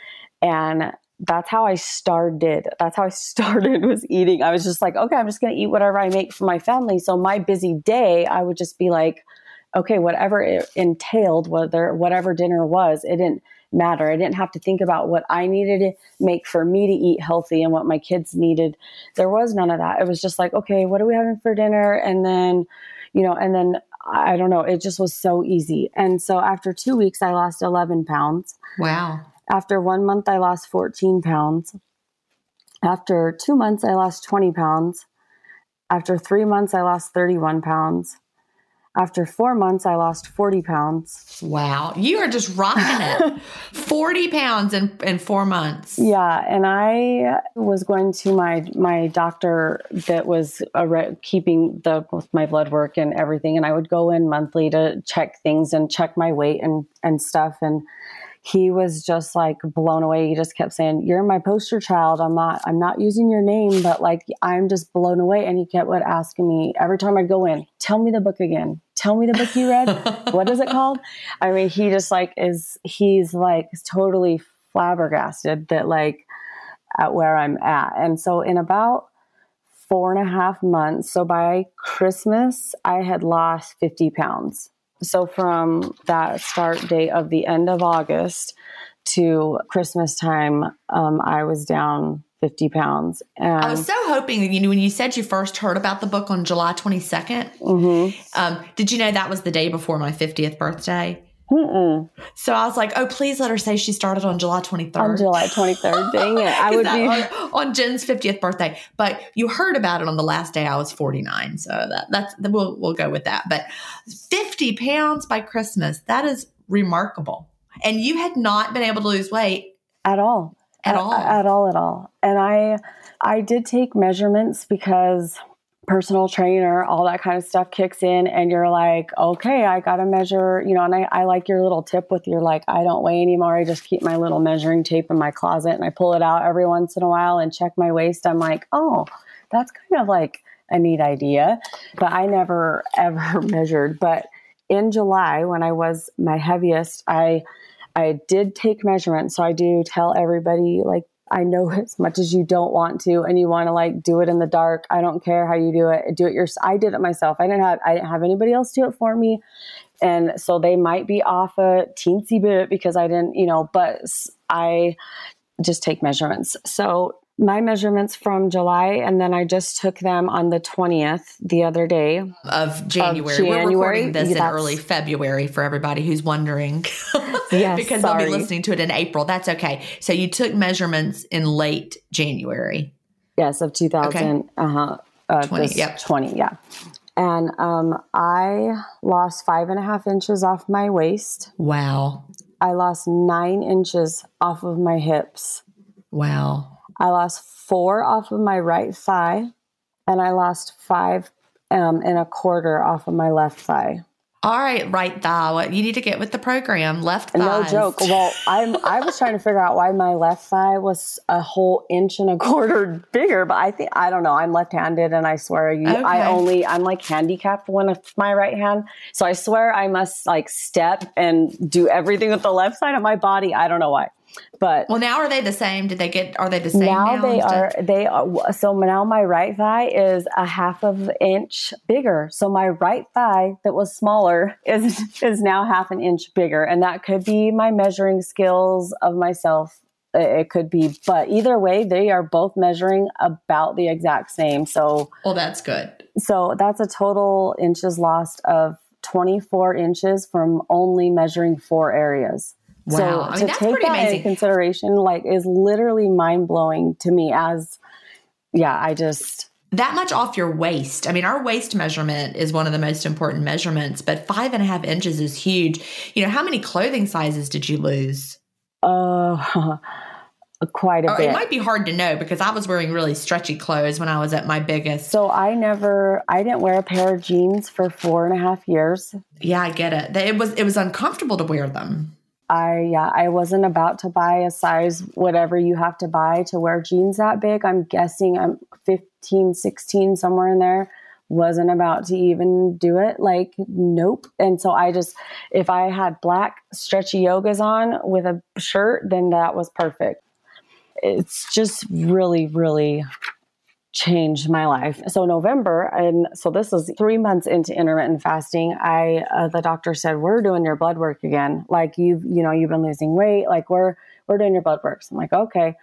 Speaker 2: And that's how I started. That's how I started was eating. I was just like, okay, I'm just going to eat whatever I make for my family. So my busy day, I would just be like, okay, whatever it entailed, whether whatever dinner was, it didn't matter. I didn't have to think about what I needed to make for me to eat healthy and what my kids needed. There was none of that. It was just like, okay, what are we having for dinner? And then, you know, and then I don't know, it just was so easy. And so after two weeks, I lost eleven pounds.
Speaker 1: Wow.
Speaker 2: After one month, I lost fourteen pounds. After two months, I lost twenty pounds. After three months, I lost thirty-one pounds. After four months, I lost forty pounds.
Speaker 1: Wow. You are just rocking it. forty pounds in, in four months.
Speaker 2: Yeah. And I was going to my, my doctor that was a re- keeping the, with my blood work and everything. And I would go in monthly to check things and check my weight and, and stuff. And he was just like blown away. He just kept saying, you're my poster child. I'm not, I'm not using your name, but like, I'm just blown away. And he kept what asking me every time I'd go in, tell me the book again. Tell me the book you read. What is it called? I mean, he just like is, he's like totally flabbergasted that like at where I'm at. And so in about four and a half months, so by Christmas, I had lost fifty pounds. So from that start date of the end of August to Christmas time, um, I was down fifty pounds. And
Speaker 1: I was so hoping that, you know, when you said you first heard about the book on July twenty-second,
Speaker 2: mm-hmm.
Speaker 1: um, did you know that was the day before my fiftieth birthday?
Speaker 2: Mm-mm.
Speaker 1: So I was like, oh, please let her say she started on July twenty-third.
Speaker 2: On July twenty-third. Dang it. I would be
Speaker 1: on, on Jen's fiftieth birthday. But you heard about it on the last day I was forty-nine. So that that's we'll we'll go with that. But fifty pounds by Christmas, that is remarkable. And you had not been able to lose weight
Speaker 2: at all.
Speaker 1: At,
Speaker 2: at
Speaker 1: all.
Speaker 2: At all at all. And I I did take measurements because personal trainer, all that kind of stuff kicks in and you're like, okay, I got to measure, you know, and I, I like your little tip with your like, I don't weigh anymore. I just keep my little measuring tape in my closet and I pull it out every once in a while and check my waist. I'm like, oh, that's kind of like a neat idea, but I never ever measured. But in July, when I was my heaviest, I, I did take measurements. So I do tell everybody like, I know as much as you don't want to, and you want to like do it in the dark. I don't care how you do it. Do it yourself. I did it myself. I didn't have, I didn't have anybody else do it for me. And so they might be off a teensy bit because I didn't, you know, but I just take measurements. So my measurements from July, and then I just took them on the twentieth, the other day
Speaker 1: of January.
Speaker 2: Of January.
Speaker 1: We're recording this
Speaker 2: That's,
Speaker 1: in early February for everybody who's wondering.
Speaker 2: Yes,
Speaker 1: because
Speaker 2: sorry.
Speaker 1: they'll be listening to it in April. That's okay. So you took measurements in late January.
Speaker 2: Yes, of two thousand.
Speaker 1: Okay.
Speaker 2: Uh-huh. Uh,
Speaker 1: twenty, yep.
Speaker 2: twenty, yeah. And um, I lost five and a half inches off my waist.
Speaker 1: Wow.
Speaker 2: I lost nine inches off of my hips.
Speaker 1: Wow.
Speaker 2: I lost four off of my right thigh, and I lost five um, and a quarter off of my left thigh.
Speaker 1: All right, right thigh. What you need to get with the program. Left thigh.
Speaker 2: No joke. Well, I'm I was trying to figure out why my left thigh was a whole inch and a quarter bigger, but I think I don't know. I'm left-handed, and I swear you.
Speaker 1: Okay.
Speaker 2: I only I'm like handicapped one of my right hand, so I swear I must like step and do everything with the left side of my body. I don't know why. But
Speaker 1: well, now are they the same? Did they get? Are they the same now?
Speaker 2: Now they are. They are. So now my right thigh is a half of an inch bigger. So my right thigh that was smaller is is now half an inch bigger, and that could be my measuring skills of myself. It could be, but either way, they are both measuring about the exact same. So,
Speaker 1: well, that's good.
Speaker 2: So that's a total inches lost of twenty-four inches from only measuring four areas.
Speaker 1: Wow.
Speaker 2: So
Speaker 1: I mean,
Speaker 2: to
Speaker 1: that's
Speaker 2: take
Speaker 1: pretty
Speaker 2: that
Speaker 1: amazing.
Speaker 2: into consideration, like, is literally mind blowing to me as, yeah, I just.
Speaker 1: That much off your waist. I mean, our waist measurement is one of the most important measurements, but five and a half inches is huge. You know, how many clothing sizes did you lose?
Speaker 2: Uh, quite a
Speaker 1: or
Speaker 2: bit.
Speaker 1: It might be hard to know because I was wearing really stretchy clothes when I was at my biggest.
Speaker 2: So I never, I didn't wear a pair of jeans for four and a half years.
Speaker 1: Yeah, I get it. It was, it was uncomfortable to wear them.
Speaker 2: I, yeah, I wasn't about to buy a size, whatever you have to buy to wear jeans that big. I'm guessing I'm fifteen, sixteen, somewhere in there. Wasn't about to even do it. Like, nope. And so I just, if I had black stretchy yogas on with a shirt, then that was perfect. It's just really, really changed my life. So November, and so this is three months into intermittent fasting. I, uh, the doctor said, we're doing your blood work again. Like you've, you know, you've been losing weight. Like we're, we're doing your blood work. So I'm like, okay.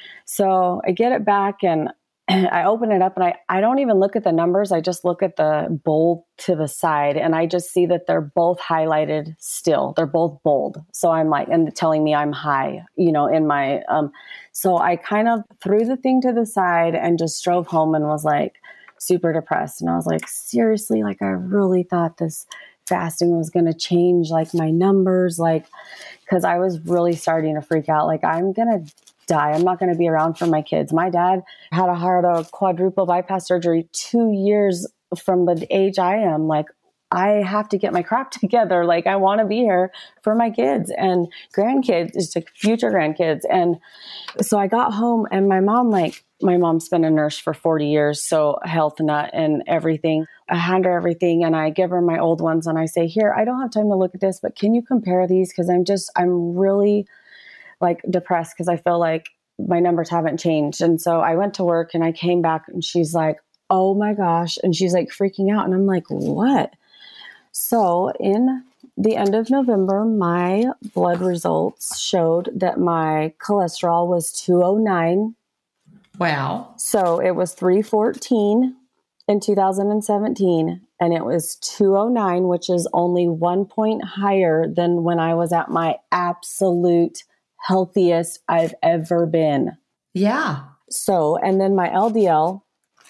Speaker 2: So I get it back and I open it up and I, I don't even look at the numbers. I just look at the bold to the side and I just see that they're both highlighted still. They're both bold. So I'm like, and telling me I'm high, you know, in my, um, so I kind of threw the thing to the side and just drove home and was like super depressed. And I was like, seriously, like I really thought this fasting was going to change like my numbers, like, cause I was really starting to freak out. Like I'm going to die. I'm not going to be around for my kids. My dad had a heart, a quadruple bypass surgery two years from the age I am. Like, I have to get my crap together. Like, I want to be here for my kids and grandkids, just like future grandkids. And so I got home and my mom, like, my mom's been a nurse for forty years, so health nut and everything. I hand her everything and I give her my old ones and I say, here, I don't have time to look at this, but can you compare these? Because I'm just, I'm really like depressed because I feel like my numbers haven't changed. And so I went to work and I came back and she's like, oh my gosh. And she's like freaking out. And I'm like, what? So in the end of November, my blood results showed that my cholesterol was two oh nine.
Speaker 1: Wow.
Speaker 2: So it was three fourteen in two thousand seventeen. And it was two oh nine, which is only one point higher than when I was at my absolute healthiest I've ever been.
Speaker 1: Yeah.
Speaker 2: So, and then my L D L,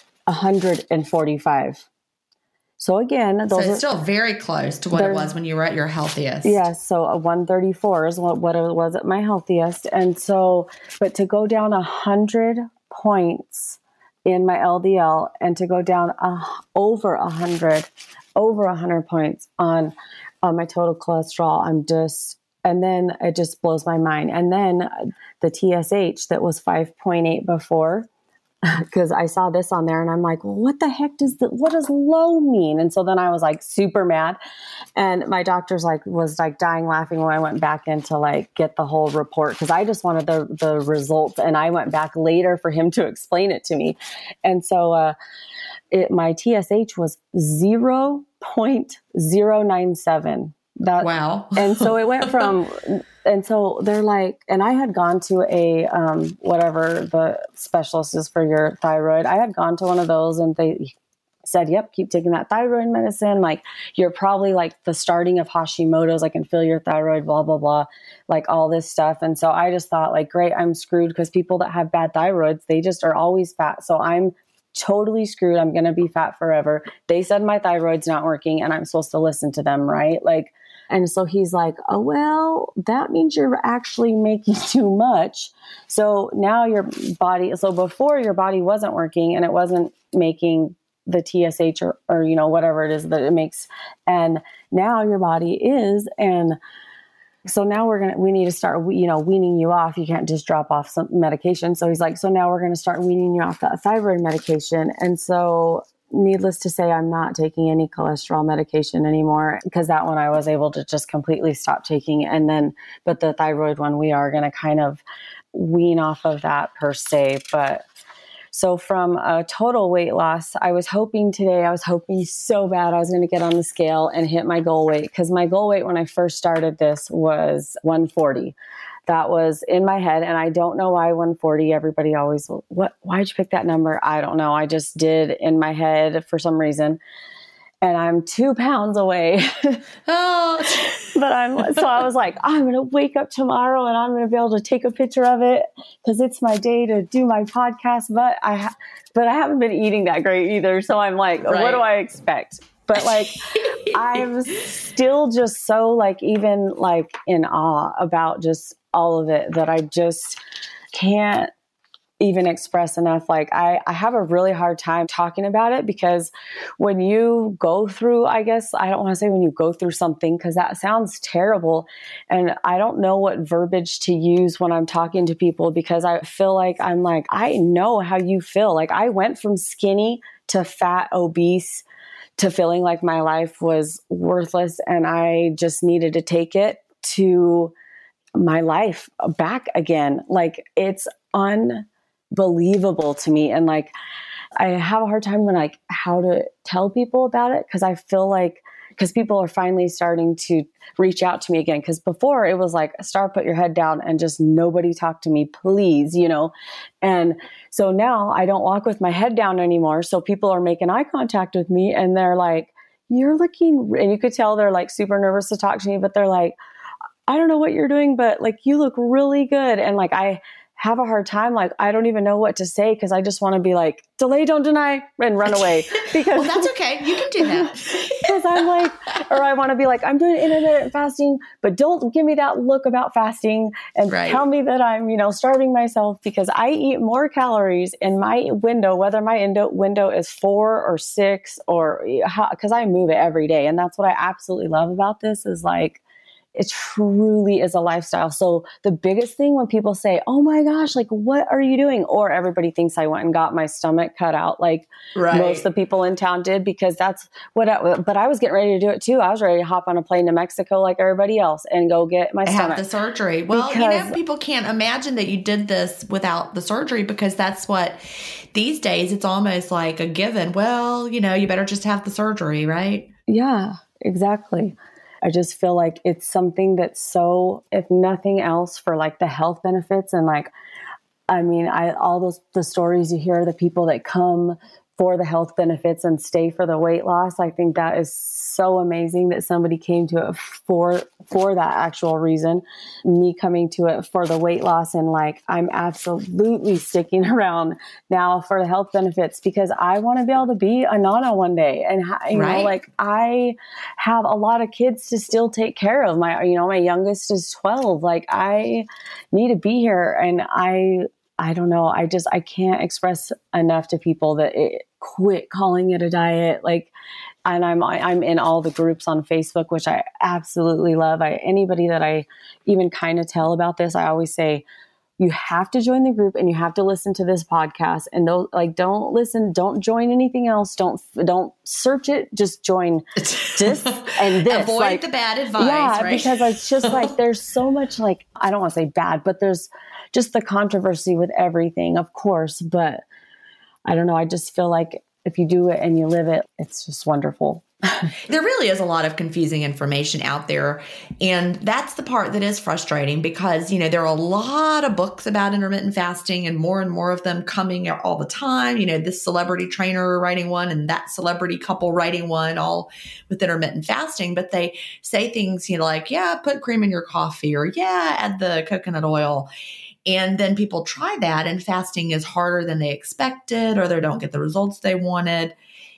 Speaker 2: one forty-five. So again, those
Speaker 1: so it's
Speaker 2: are
Speaker 1: still very close to what it was when you were at your healthiest.
Speaker 2: Yes. Yeah, so a one thirty-four is what, what it was at my healthiest. And so, but to go down a hundred points in my L D L and to go down uh, over a hundred, over a hundred points on, on my total cholesterol, I'm just, and then it just blows my mind. And then the T S H that was five point eight before, because I saw this on there and I'm like, well, what the heck does the, what does low mean? And so then I was like super mad. And my doctor's like, was like dying laughing when I went back in to like get the whole report. Cause I just wanted the, the results. And I went back later for him to explain it to me. And so, uh, it, my T S H was zero point zero nine seven. That,
Speaker 1: wow.
Speaker 2: And so it went from, and so they're like, and I had gone to a, um, whatever the specialist is for your thyroid. I had gone to one of those and they said, yep, keep taking that thyroid medicine. Like you're probably like the starting of Hashimoto's. I can feel your thyroid, blah, blah, blah, like all this stuff. And so I just thought like, great, I'm screwed because people that have bad thyroids, they just are always fat. So I'm totally screwed. I'm going to be fat forever. They said my thyroid's not working and I'm supposed to listen to them, right? Like, and so he's like, oh, well, that means you're actually making too much. So now your body, so before your body wasn't working and it wasn't making the T S H or, or, you know, whatever it is that it makes. And now your body is, and so now we're going to, we need to start, you know, weaning you off. You can't just drop off some medication. So he's like, so now we're going to start weaning you off that thyroid medication. And so needless to say, I'm not taking any cholesterol medication anymore, because that one I was able to just completely stop taking. And then, but the thyroid one, we are going to kind of wean off of that per se. But so from a total weight loss, I was hoping today, I was hoping so bad I was going to get on the scale and hit my goal weight, because my goal weight when I first started this was one forty. That was in my head. And I don't know why one forty, everybody always, what, why'd you pick that number? I don't know. I just did in my head for some reason. And I'm two pounds away. Oh. But I'm, so I was like, I'm going to wake up tomorrow and I'm going to be able to take a picture of it, because it's my day to do my podcast. But I, ha- but I haven't been eating that great either. So I'm like, right. What do I expect? But like, I'm still just so like, even like in awe about just all of it, that I just can't even express enough. Like I, I have a really hard time talking about it, because when you go through, I guess, I don't want to say when you go through something, because that sounds terrible. And I don't know what verbiage to use when I'm talking to people, because I feel like I'm like, I know how you feel. Like I went from skinny to fat, obese, to feeling like my life was worthless. And I just needed to take it to my life back again. Like it's un believable to me. And like, I have a hard time when like how to tell people about it. Cause I feel like, cause people are finally starting to reach out to me again. Cause before it was like, Star, put your head down and just nobody talk to me, please, you know? And so now I don't walk with my head down anymore. So people are making eye contact with me and they're like, you're looking, and you could tell they're like super nervous to talk to me, but they're like, I don't know what you're doing, but like, you look really good. And like, I have a hard time. Like, I don't even know what to say, because I just want to be like, delay, don't deny, and run away. Because
Speaker 1: well, that's okay. You can do that.
Speaker 2: Because I'm like, or I want to be like, I'm doing intermittent fasting, but don't give me that look about fasting and right. tell me that I'm, you know, starving myself, because I eat more calories in my window, whether my window window is four or six or because I move it every day. And that's what I absolutely love about this is like, it truly is a lifestyle. So the biggest thing when people say, oh my gosh, like, what are you doing? Or everybody thinks I went and got my stomach cut out. Like right. most of the people in town did, because that's what, I, but I was getting ready to do it too. I was ready to hop on a plane to Mexico like everybody else and go get my
Speaker 1: I
Speaker 2: stomach.
Speaker 1: Have the surgery. Well, because, you know, people can't imagine that you did this without the surgery, because that's what these days it's almost like a given. Well, you know, you better just have the surgery, right?
Speaker 2: Yeah, exactly. I just feel like it's something that's so, if nothing else, for like the health benefits. And like, I mean, I, all those, the stories you hear, the people that come for the health benefits and stay for the weight loss. I think that is so amazing that somebody came to it for, for that actual reason. Me coming to it for the weight loss, and like, I'm absolutely sticking around now for the health benefits, because I want to be able to be a Nana one day. And, you right. know, like I have a lot of kids to still take care of. My, you know, my youngest is twelve. Like I need to be here. And I, I don't know. I just, I can't express enough to people that it, quit calling it a diet. Like, and I'm, I'm in all the groups on Facebook, which I absolutely love. I, anybody that I even kind of tell about this, I always say, you have to join the group and you have to listen to this podcast, and don't like, don't listen, don't join anything else. Don't, don't search it. Just join this and this.
Speaker 1: Avoid
Speaker 2: like,
Speaker 1: the bad advice.
Speaker 2: Yeah.
Speaker 1: Right?
Speaker 2: Because it's just like, there's so much, like, I don't want to say bad, but there's just the controversy with everything, of course. But I don't know. I just feel like if you do it and you live it, it's just wonderful.
Speaker 1: There really is a lot of confusing information out there. And that's the part that is frustrating, because, you know, there are a lot of books about intermittent fasting and more and more of them coming out all the time. You know, this celebrity trainer writing one and that celebrity couple writing one, all with intermittent fasting. But they say things, you know, like, yeah, put cream in your coffee, or yeah, add the coconut oil. And then people try that and fasting is harder than they expected, or they don't get the results they wanted.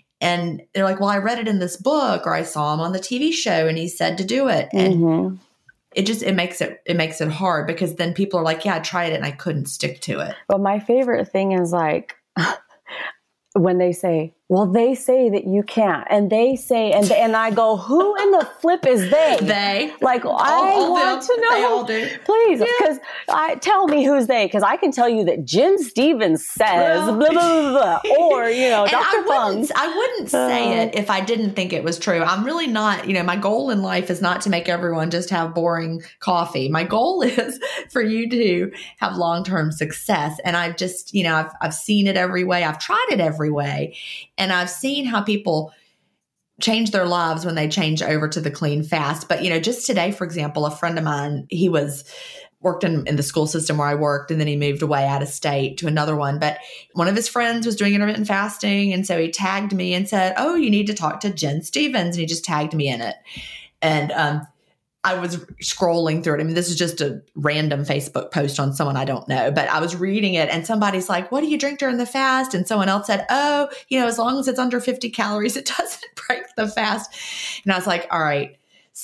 Speaker 1: And they're like, well, I read it in this book, or I saw him on the T V show and he said to do it. And mm-hmm. it just, it makes it, it makes it hard, because then people are like, yeah, I tried it and I couldn't stick to it.
Speaker 2: But my favorite thing is like, when they say, well, they say that you can't. And they say, and and I go, who in the flip is they?
Speaker 1: They.
Speaker 2: Like,
Speaker 1: all,
Speaker 2: I
Speaker 1: all
Speaker 2: want
Speaker 1: them.
Speaker 2: to know.
Speaker 1: They all do.
Speaker 2: Please, because yeah. I tell me who's they, because I can tell you that Jen Stevens says, well, blah, blah, blah, blah, or, you know, Doctor Fung.
Speaker 1: I wouldn't say uh, it if I didn't think it was true. I'm really not, you know, my goal in life is not to make everyone just have boring coffee. My goal is for you to have long-term success. And I've just, you know, I've, I've seen it every way. I've tried it every way. And I've seen how people change their lives when they change over to the clean fast. But, you know, just today, for example, a friend of mine, he was worked in, in the school system where I worked, and then he moved away out of state to another one. But one of his friends was doing intermittent fasting. And so he tagged me and said, oh, you need to talk to Jen Stevens. And he just tagged me in it. And, um, I was scrolling through it. I mean, this is just a random Facebook post on someone I don't know, but I was reading it and somebody's like, what do you drink during the fast? And someone else said, oh, you know, as long as it's under fifty calories, it doesn't break the fast. And I was like, all right,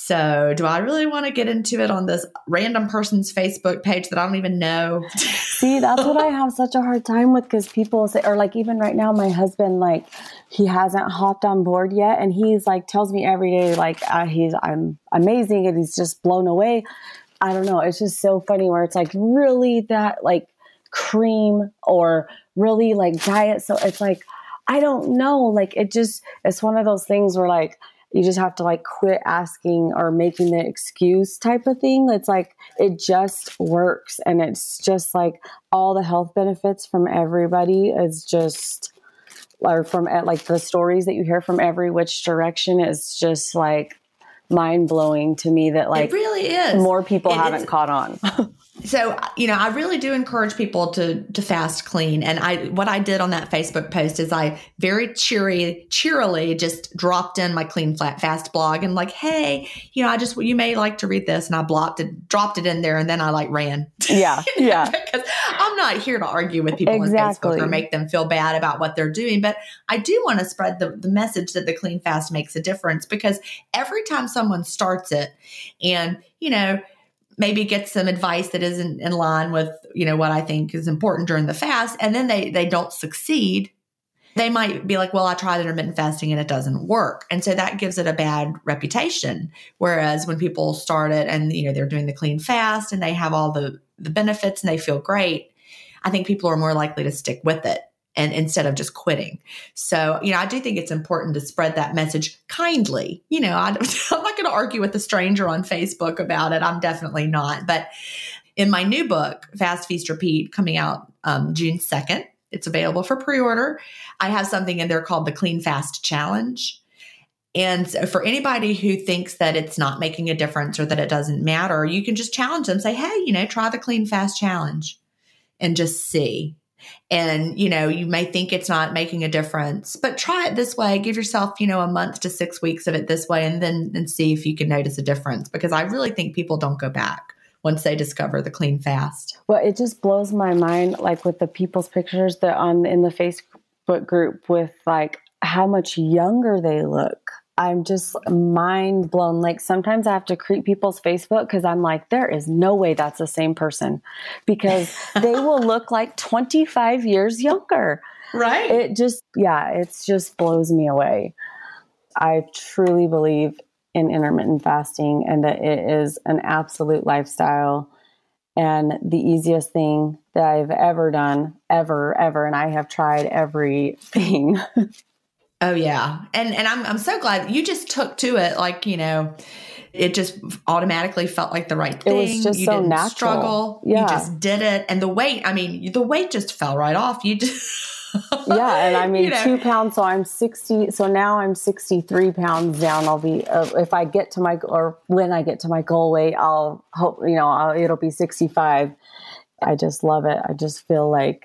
Speaker 1: so do I really want to get into it on this random person's Facebook page that I don't even know?
Speaker 2: See, that's what I have such a hard time with, because people say, or like even right now, my husband, like he hasn't hopped on board yet. And he's like, tells me every day, like uh, he's, I'm amazing. And he's just blown away. I don't know. It's just so funny where it's like really that like cream or really like diet. So it's like, I don't know. Like it just, it's one of those things where like, you just have to like quit asking or making the excuse type of thing. It's like, it just works. And it's just like all the health benefits from everybody is just, or from like the stories that you hear from every which direction is just like mind blowing to me that like
Speaker 1: it really is.
Speaker 2: More people
Speaker 1: it,
Speaker 2: haven't caught on.
Speaker 1: So, you know, I really do encourage people to to fast clean. And I what I did on that Facebook post is I very cheery, cheerily just dropped in my Clean Flat Fast blog and like, hey, you know, I just, you may like to read this. And I blocked it, dropped it in there. And then I like ran.
Speaker 2: Yeah.
Speaker 1: you know,
Speaker 2: yeah.
Speaker 1: Because I'm not here to argue with people
Speaker 2: exactly.
Speaker 1: on Facebook or make them feel bad about what they're doing. But I do want to spread the, the message that the Clean Fast makes a difference, because every time someone starts it and, you know, maybe get some advice that isn't in line with, you know, what I think is important during the fast, and then they they don't succeed, they might be like, well, I tried intermittent fasting and it doesn't work. And so that gives it a bad reputation. Whereas when people start it and, you know, they're doing the clean fast and they have all the, the benefits and they feel great, I think people are more likely to stick with it. And instead of just quitting. So, you know, I do think it's important to spread that message kindly. You know, I, I'm not going to argue with a stranger on Facebook about it. I'm definitely not. But in my new book, Fast, Feast, Repeat, coming out um, June second, it's available for pre-order. I have something in there called the Clean Fast Challenge. And so for anybody who thinks that it's not making a difference or that it doesn't matter, you can just challenge them, say, hey, you know, try the Clean Fast Challenge and just see. And, you know, you may think it's not making a difference, but try it this way. Give yourself, you know, a month to six weeks of it this way, and then and see if you can notice a difference. Because I really think people don't go back once they discover the clean fast.
Speaker 2: Well, it just blows my mind, like with the people's pictures that on in the Facebook group with like how much younger they look. I'm just mind blown. Like sometimes I have to creep people's Facebook because I'm like, there is no way that's the same person, because they will look like twenty-five years younger.
Speaker 1: Right.
Speaker 2: It just, yeah, it just blows me away. I truly believe in intermittent fasting and that it is an absolute lifestyle and the easiest thing that I've ever done, ever, ever. And I have tried everything.
Speaker 1: Oh yeah. And and I'm I'm so glad you just took to it, like, you know, it just automatically felt like the right thing.
Speaker 2: It was just
Speaker 1: you
Speaker 2: so
Speaker 1: didn't
Speaker 2: natural.
Speaker 1: struggle.
Speaker 2: Yeah.
Speaker 1: You just did it. And the weight, I mean, the weight just fell right off. You just
Speaker 2: Yeah, and I mean
Speaker 1: you know.
Speaker 2: two pounds, so I'm sixty, so now I'm sixty-three pounds down. I'll be uh, if I get to my or when I get to my goal weight, I'll hope, you know, I'll, it'll be sixty-five. I just love it. I just feel like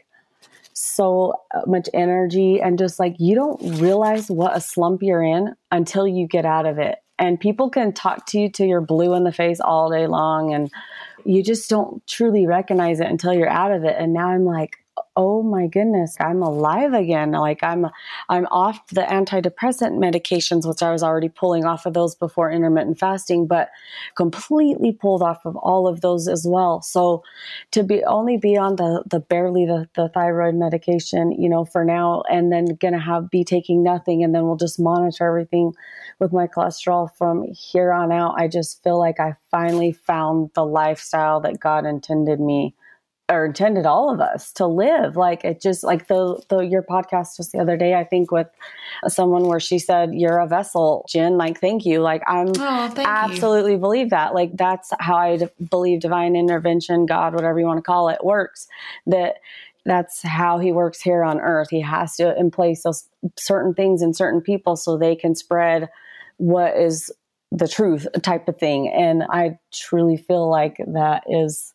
Speaker 2: so much energy, and just like you don't realize what a slump you're in until you get out of it. And people can talk to you till you're blue in the face all day long, and you just don't truly recognize it until you're out of it. And now I'm like, oh my goodness, I'm alive again. Like I'm, I'm off the antidepressant medications, which I was already pulling off of those before intermittent fasting, but completely pulled off of all of those as well. So to be only be on the, the barely the, the thyroid medication, you know, for now, and then going to have be taking nothing. And then we'll just monitor everything with my cholesterol from here on out. I just feel like I finally found the lifestyle that God intended me or intended all of us to live. Like it just like the, the, your podcast just the other day, I think with someone where she said, you're a vessel, Jen, like, thank you. Like I'm
Speaker 1: oh, thank
Speaker 2: absolutely
Speaker 1: you.
Speaker 2: believe that. Like, that's how I d- believe divine intervention, God, whatever you want to call it, works. That that's how he works here on earth. He has to in place those certain things in certain people so they can spread what is the truth type of thing. And I truly feel like that is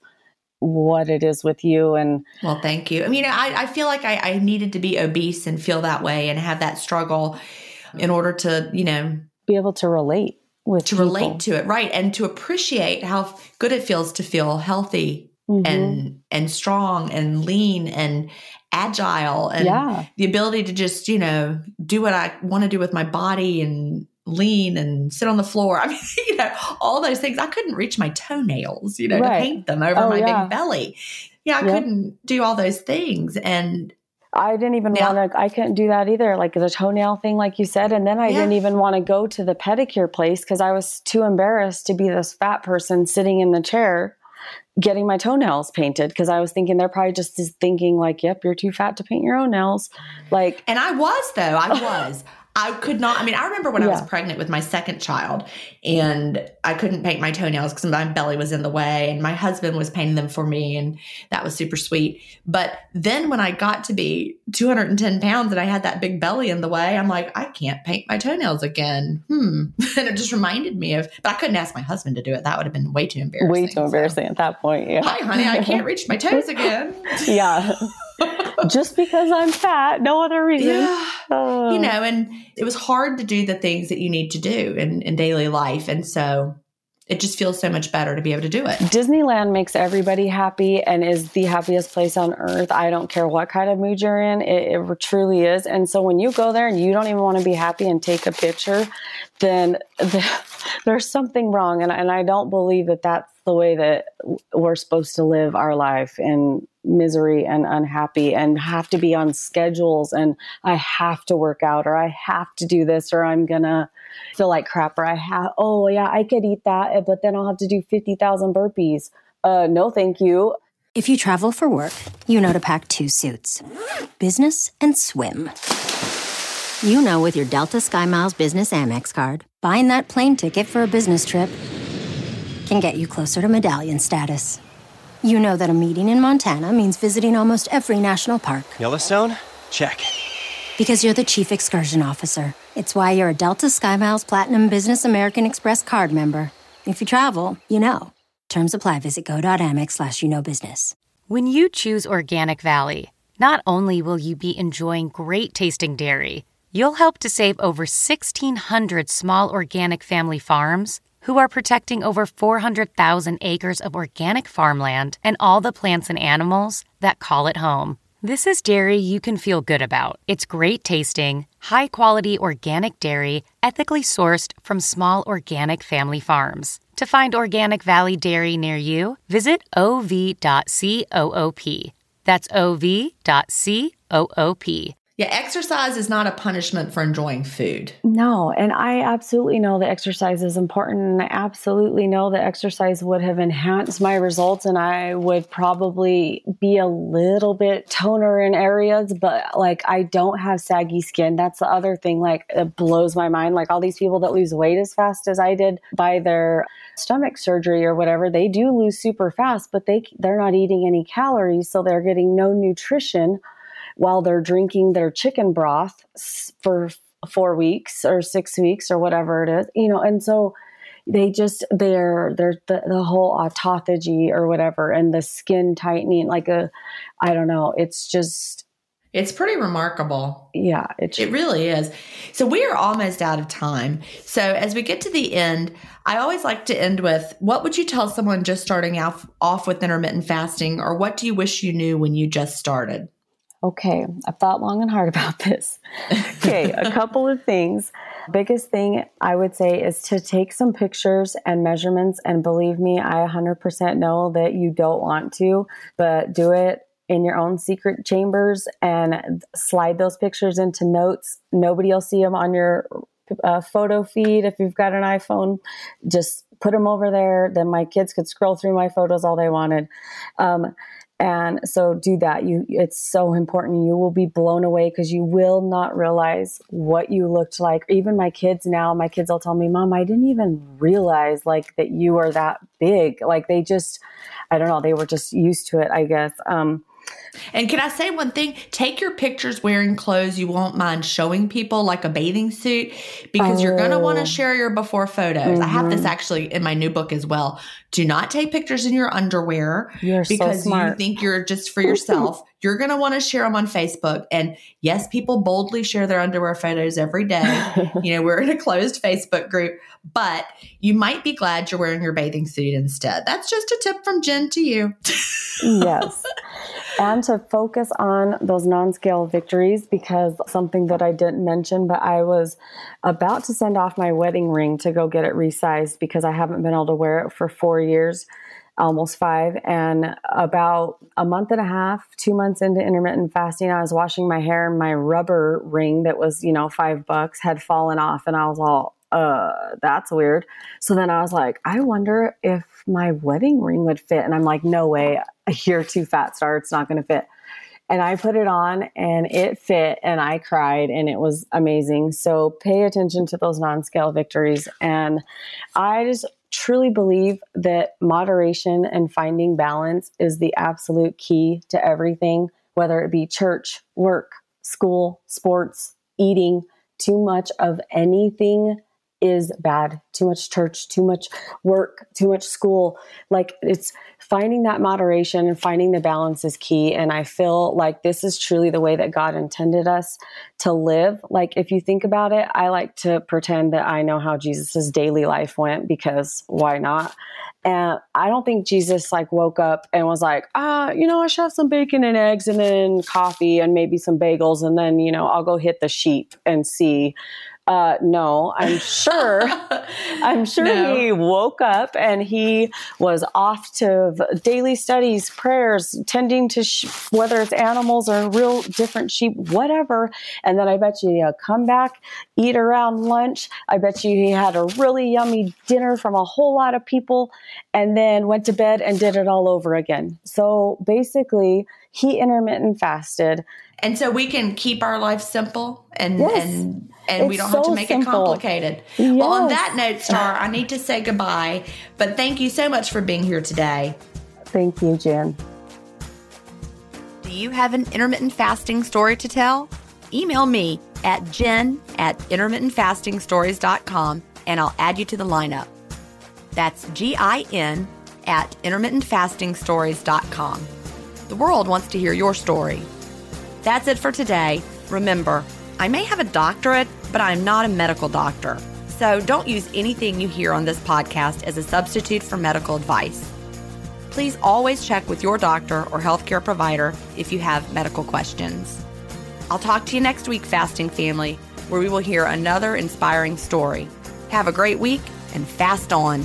Speaker 2: what it is with you. And
Speaker 1: well, thank you. I mean, I, I feel like I, I needed to be obese and feel that way and have that struggle in order to, you know,
Speaker 2: be able to relate with
Speaker 1: to
Speaker 2: people.
Speaker 1: relate to it. Right. And to appreciate how good it feels to feel healthy mm-hmm. and, and strong and lean and agile and
Speaker 2: yeah.
Speaker 1: the ability to just, you know, do what I want to do with my body and lean and sit on the floor. I mean, you know, all those things. I couldn't reach my toenails, you know, right. to paint them over
Speaker 2: oh,
Speaker 1: my
Speaker 2: yeah.
Speaker 1: big belly. Yeah, I yep. couldn't do all those things. And
Speaker 2: I didn't even yeah. want to, I couldn't do that either. Like the toenail thing, like you said. And then I yeah. didn't even want to go to the pedicure place because I was too embarrassed to be this fat person sitting in the chair getting my toenails painted. Cause I was thinking they're probably just thinking like, yep, you're too fat to paint your own nails. Like,
Speaker 1: and I was though, I was. I could not, I mean, I remember when
Speaker 2: yeah.
Speaker 1: I was pregnant with my second child and I couldn't paint my toenails because my belly was in the way and my husband was painting them for me and that was super sweet. But then when I got to be two hundred ten pounds and I had that big belly in the way, I'm like, I can't paint my toenails again. Hmm. And it just reminded me of, but I couldn't ask my husband to do it. That would have been way too embarrassing.
Speaker 2: Way too embarrassing so. At that point. Yeah.
Speaker 1: Hi, honey, I can't reach my toes again.
Speaker 2: Yeah. Just because I'm fat, no other reason.
Speaker 1: Yeah. Oh. You know, and it was hard to do the things that you need to do in, in daily life. And so it just feels so much better to be able to do it.
Speaker 2: Disneyland makes everybody happy and is the happiest place on earth. I don't care what kind of mood you're in. It, it truly is. And so when you go there and you don't even want to be happy and take a picture, then the, there's something wrong. And, and I don't believe that that's the way that we're supposed to live our life in misery and unhappy and have to be on schedules and I have to work out or I have to do this or I'm going to feel like crap or I have, oh yeah, I could eat that, but then I'll have to do fifty thousand burpees. Uh, no, thank you.
Speaker 3: If you travel for work, you know to pack two suits, business and swim. You know with your Delta SkyMiles Business Amex card, buying that plane ticket for a business trip can get you closer to medallion status. You know that a meeting in Montana means visiting almost every national park.
Speaker 4: Yellowstone? Check.
Speaker 3: Because you're the chief excursion officer. It's why you're a Delta SkyMiles Platinum Business American Express card member. If you travel, you know. Terms apply. Visit go.amex slash you know business.
Speaker 5: When you choose Organic Valley, not only will you be enjoying great tasting dairy, you'll help to save over sixteen hundred small organic family farms who are protecting over four hundred thousand acres of organic farmland and all the plants and animals that call it home. This is dairy you can feel good about. It's great tasting, high-quality organic dairy, ethically sourced from small organic family farms. To find Organic Valley Dairy near you, visit o v dot coop. That's o v dot coop.
Speaker 1: Yeah, exercise is not a punishment for enjoying food.
Speaker 2: No, and I absolutely know that exercise is important, and I absolutely know that exercise would have enhanced my results, and I would probably be a little bit toner in areas, but like I don't have saggy skin. That's the other thing, like it blows my mind. Like all these people that lose weight as fast as I did by their stomach surgery or whatever, they do lose super fast, but they they're not eating any calories, so they're getting no nutrition while they're drinking their chicken broth for four weeks or six weeks or whatever it is, you know, and so they just, they're, they're the, the whole autophagy or whatever, and the skin tightening, like a, I don't know, it's just.
Speaker 1: It's pretty remarkable.
Speaker 2: Yeah. It,
Speaker 1: it really is. So we are almost out of time. So as we get to the end, I always like to end with, what would you tell someone just starting off, off with intermittent fasting, or what do you wish you knew when you just started?
Speaker 2: Okay, I've thought long and hard about this. Okay, a couple of things. Biggest thing I would say is to take some pictures and measurements. And believe me, I one hundred percent know that you don't want to, but do it in your own secret chambers and slide those pictures into notes. Nobody will see them on your uh, photo feed. If you've got an iPhone, just put them over there. Then my kids could scroll through my photos all they wanted. Um, And so do that. You, it's so important. You will be blown away because you will not realize what you looked like. Even my kids now, my kids will tell me, Mom, I didn't even realize like that you are that big. Like they just, I don't know, they were just used to it, I guess. Um,
Speaker 1: And can I say one thing? Take your pictures wearing clothes you won't mind showing people, like a bathing suit, because oh. you're going to want to share your before photos. Mm-hmm. I have this actually in my new book as well. Do not take pictures in your underwear
Speaker 2: you're
Speaker 1: because
Speaker 2: so smart.
Speaker 1: You think you're just for yourself. You're going to want to share them on Facebook. And yes, people boldly share their underwear photos every day. You know, we're in a closed Facebook group, but you might be glad you're wearing your bathing suit instead. That's just a tip from Jen to you.
Speaker 2: Yes. And to focus on those non-scale victories, because something that I didn't mention, but I was about to send off my wedding ring to go get it resized because I haven't been able to wear it for four years, almost five. And about a month and a half, two months into intermittent fasting, I was washing my hair and my rubber ring that was, you know, five bucks had fallen off. And I was all, uh, that's weird. So then I was like, I wonder if my wedding ring would fit. And I'm like, no way, you're too fat, Star. It's not going to fit. And I put it on and it fit and I cried and it was amazing. So pay attention to those non-scale victories. And I just truly believe that moderation and finding balance is the absolute key to everything, whether it be church, work, school, sports, eating. Too much of anything is bad. Too much church, too much work, too much school. Like it's finding that moderation and finding the balance is key. And I feel like this is truly the way that God intended us to live. Like if you think about it, I like to pretend that I know how Jesus's daily life went because why not? And I don't think Jesus like woke up and was like, ah, you know, I should have some bacon and eggs and then coffee and maybe some bagels. And then, you know, I'll go hit the sheep and see. Uh, no, I'm sure, I'm sure no. he woke up and he was off to daily studies, prayers, tending to sh- whether it's animals or real different sheep, whatever. And then I bet you he'll come back, eat around lunch. I bet you he had a really yummy dinner from a whole lot of people and then went to bed and did it all over again. So basically he intermittent fasted.
Speaker 1: And so we can keep our life simple and
Speaker 2: yes.
Speaker 1: and and
Speaker 2: it's
Speaker 1: we don't
Speaker 2: so
Speaker 1: have to make
Speaker 2: simple.
Speaker 1: it complicated.
Speaker 2: Yes.
Speaker 1: Well, on that note, Star, I need to say goodbye, but thank you so much for being here today.
Speaker 2: Thank you, Jen.
Speaker 1: Do you have an intermittent fasting story to tell? Email me at jen at intermittent fasting stories dot com and I'll add you to the lineup. That's G I N at intermittent fasting stories dot com. The world wants to hear your story. That's it for today. Remember, I may have a doctorate, but I'm not a medical doctor. So don't use anything you hear on this podcast as a substitute for medical advice. Please always check with your doctor or healthcare provider if you have medical questions. I'll talk to you next week, Fasting Family, where we will hear another inspiring story. Have a great week and fast on.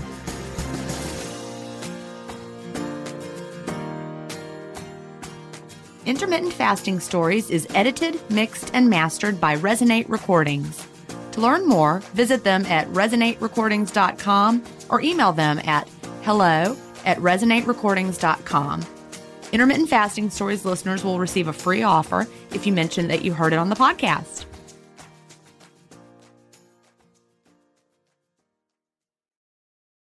Speaker 1: Intermittent Fasting Stories is edited, mixed, and mastered by Resonate Recordings. To learn more, visit them at resonate recordings dot com or email them at hello at resonate recordings dot com. Intermittent Fasting Stories listeners will receive a free offer if you mention that you heard it on the podcast.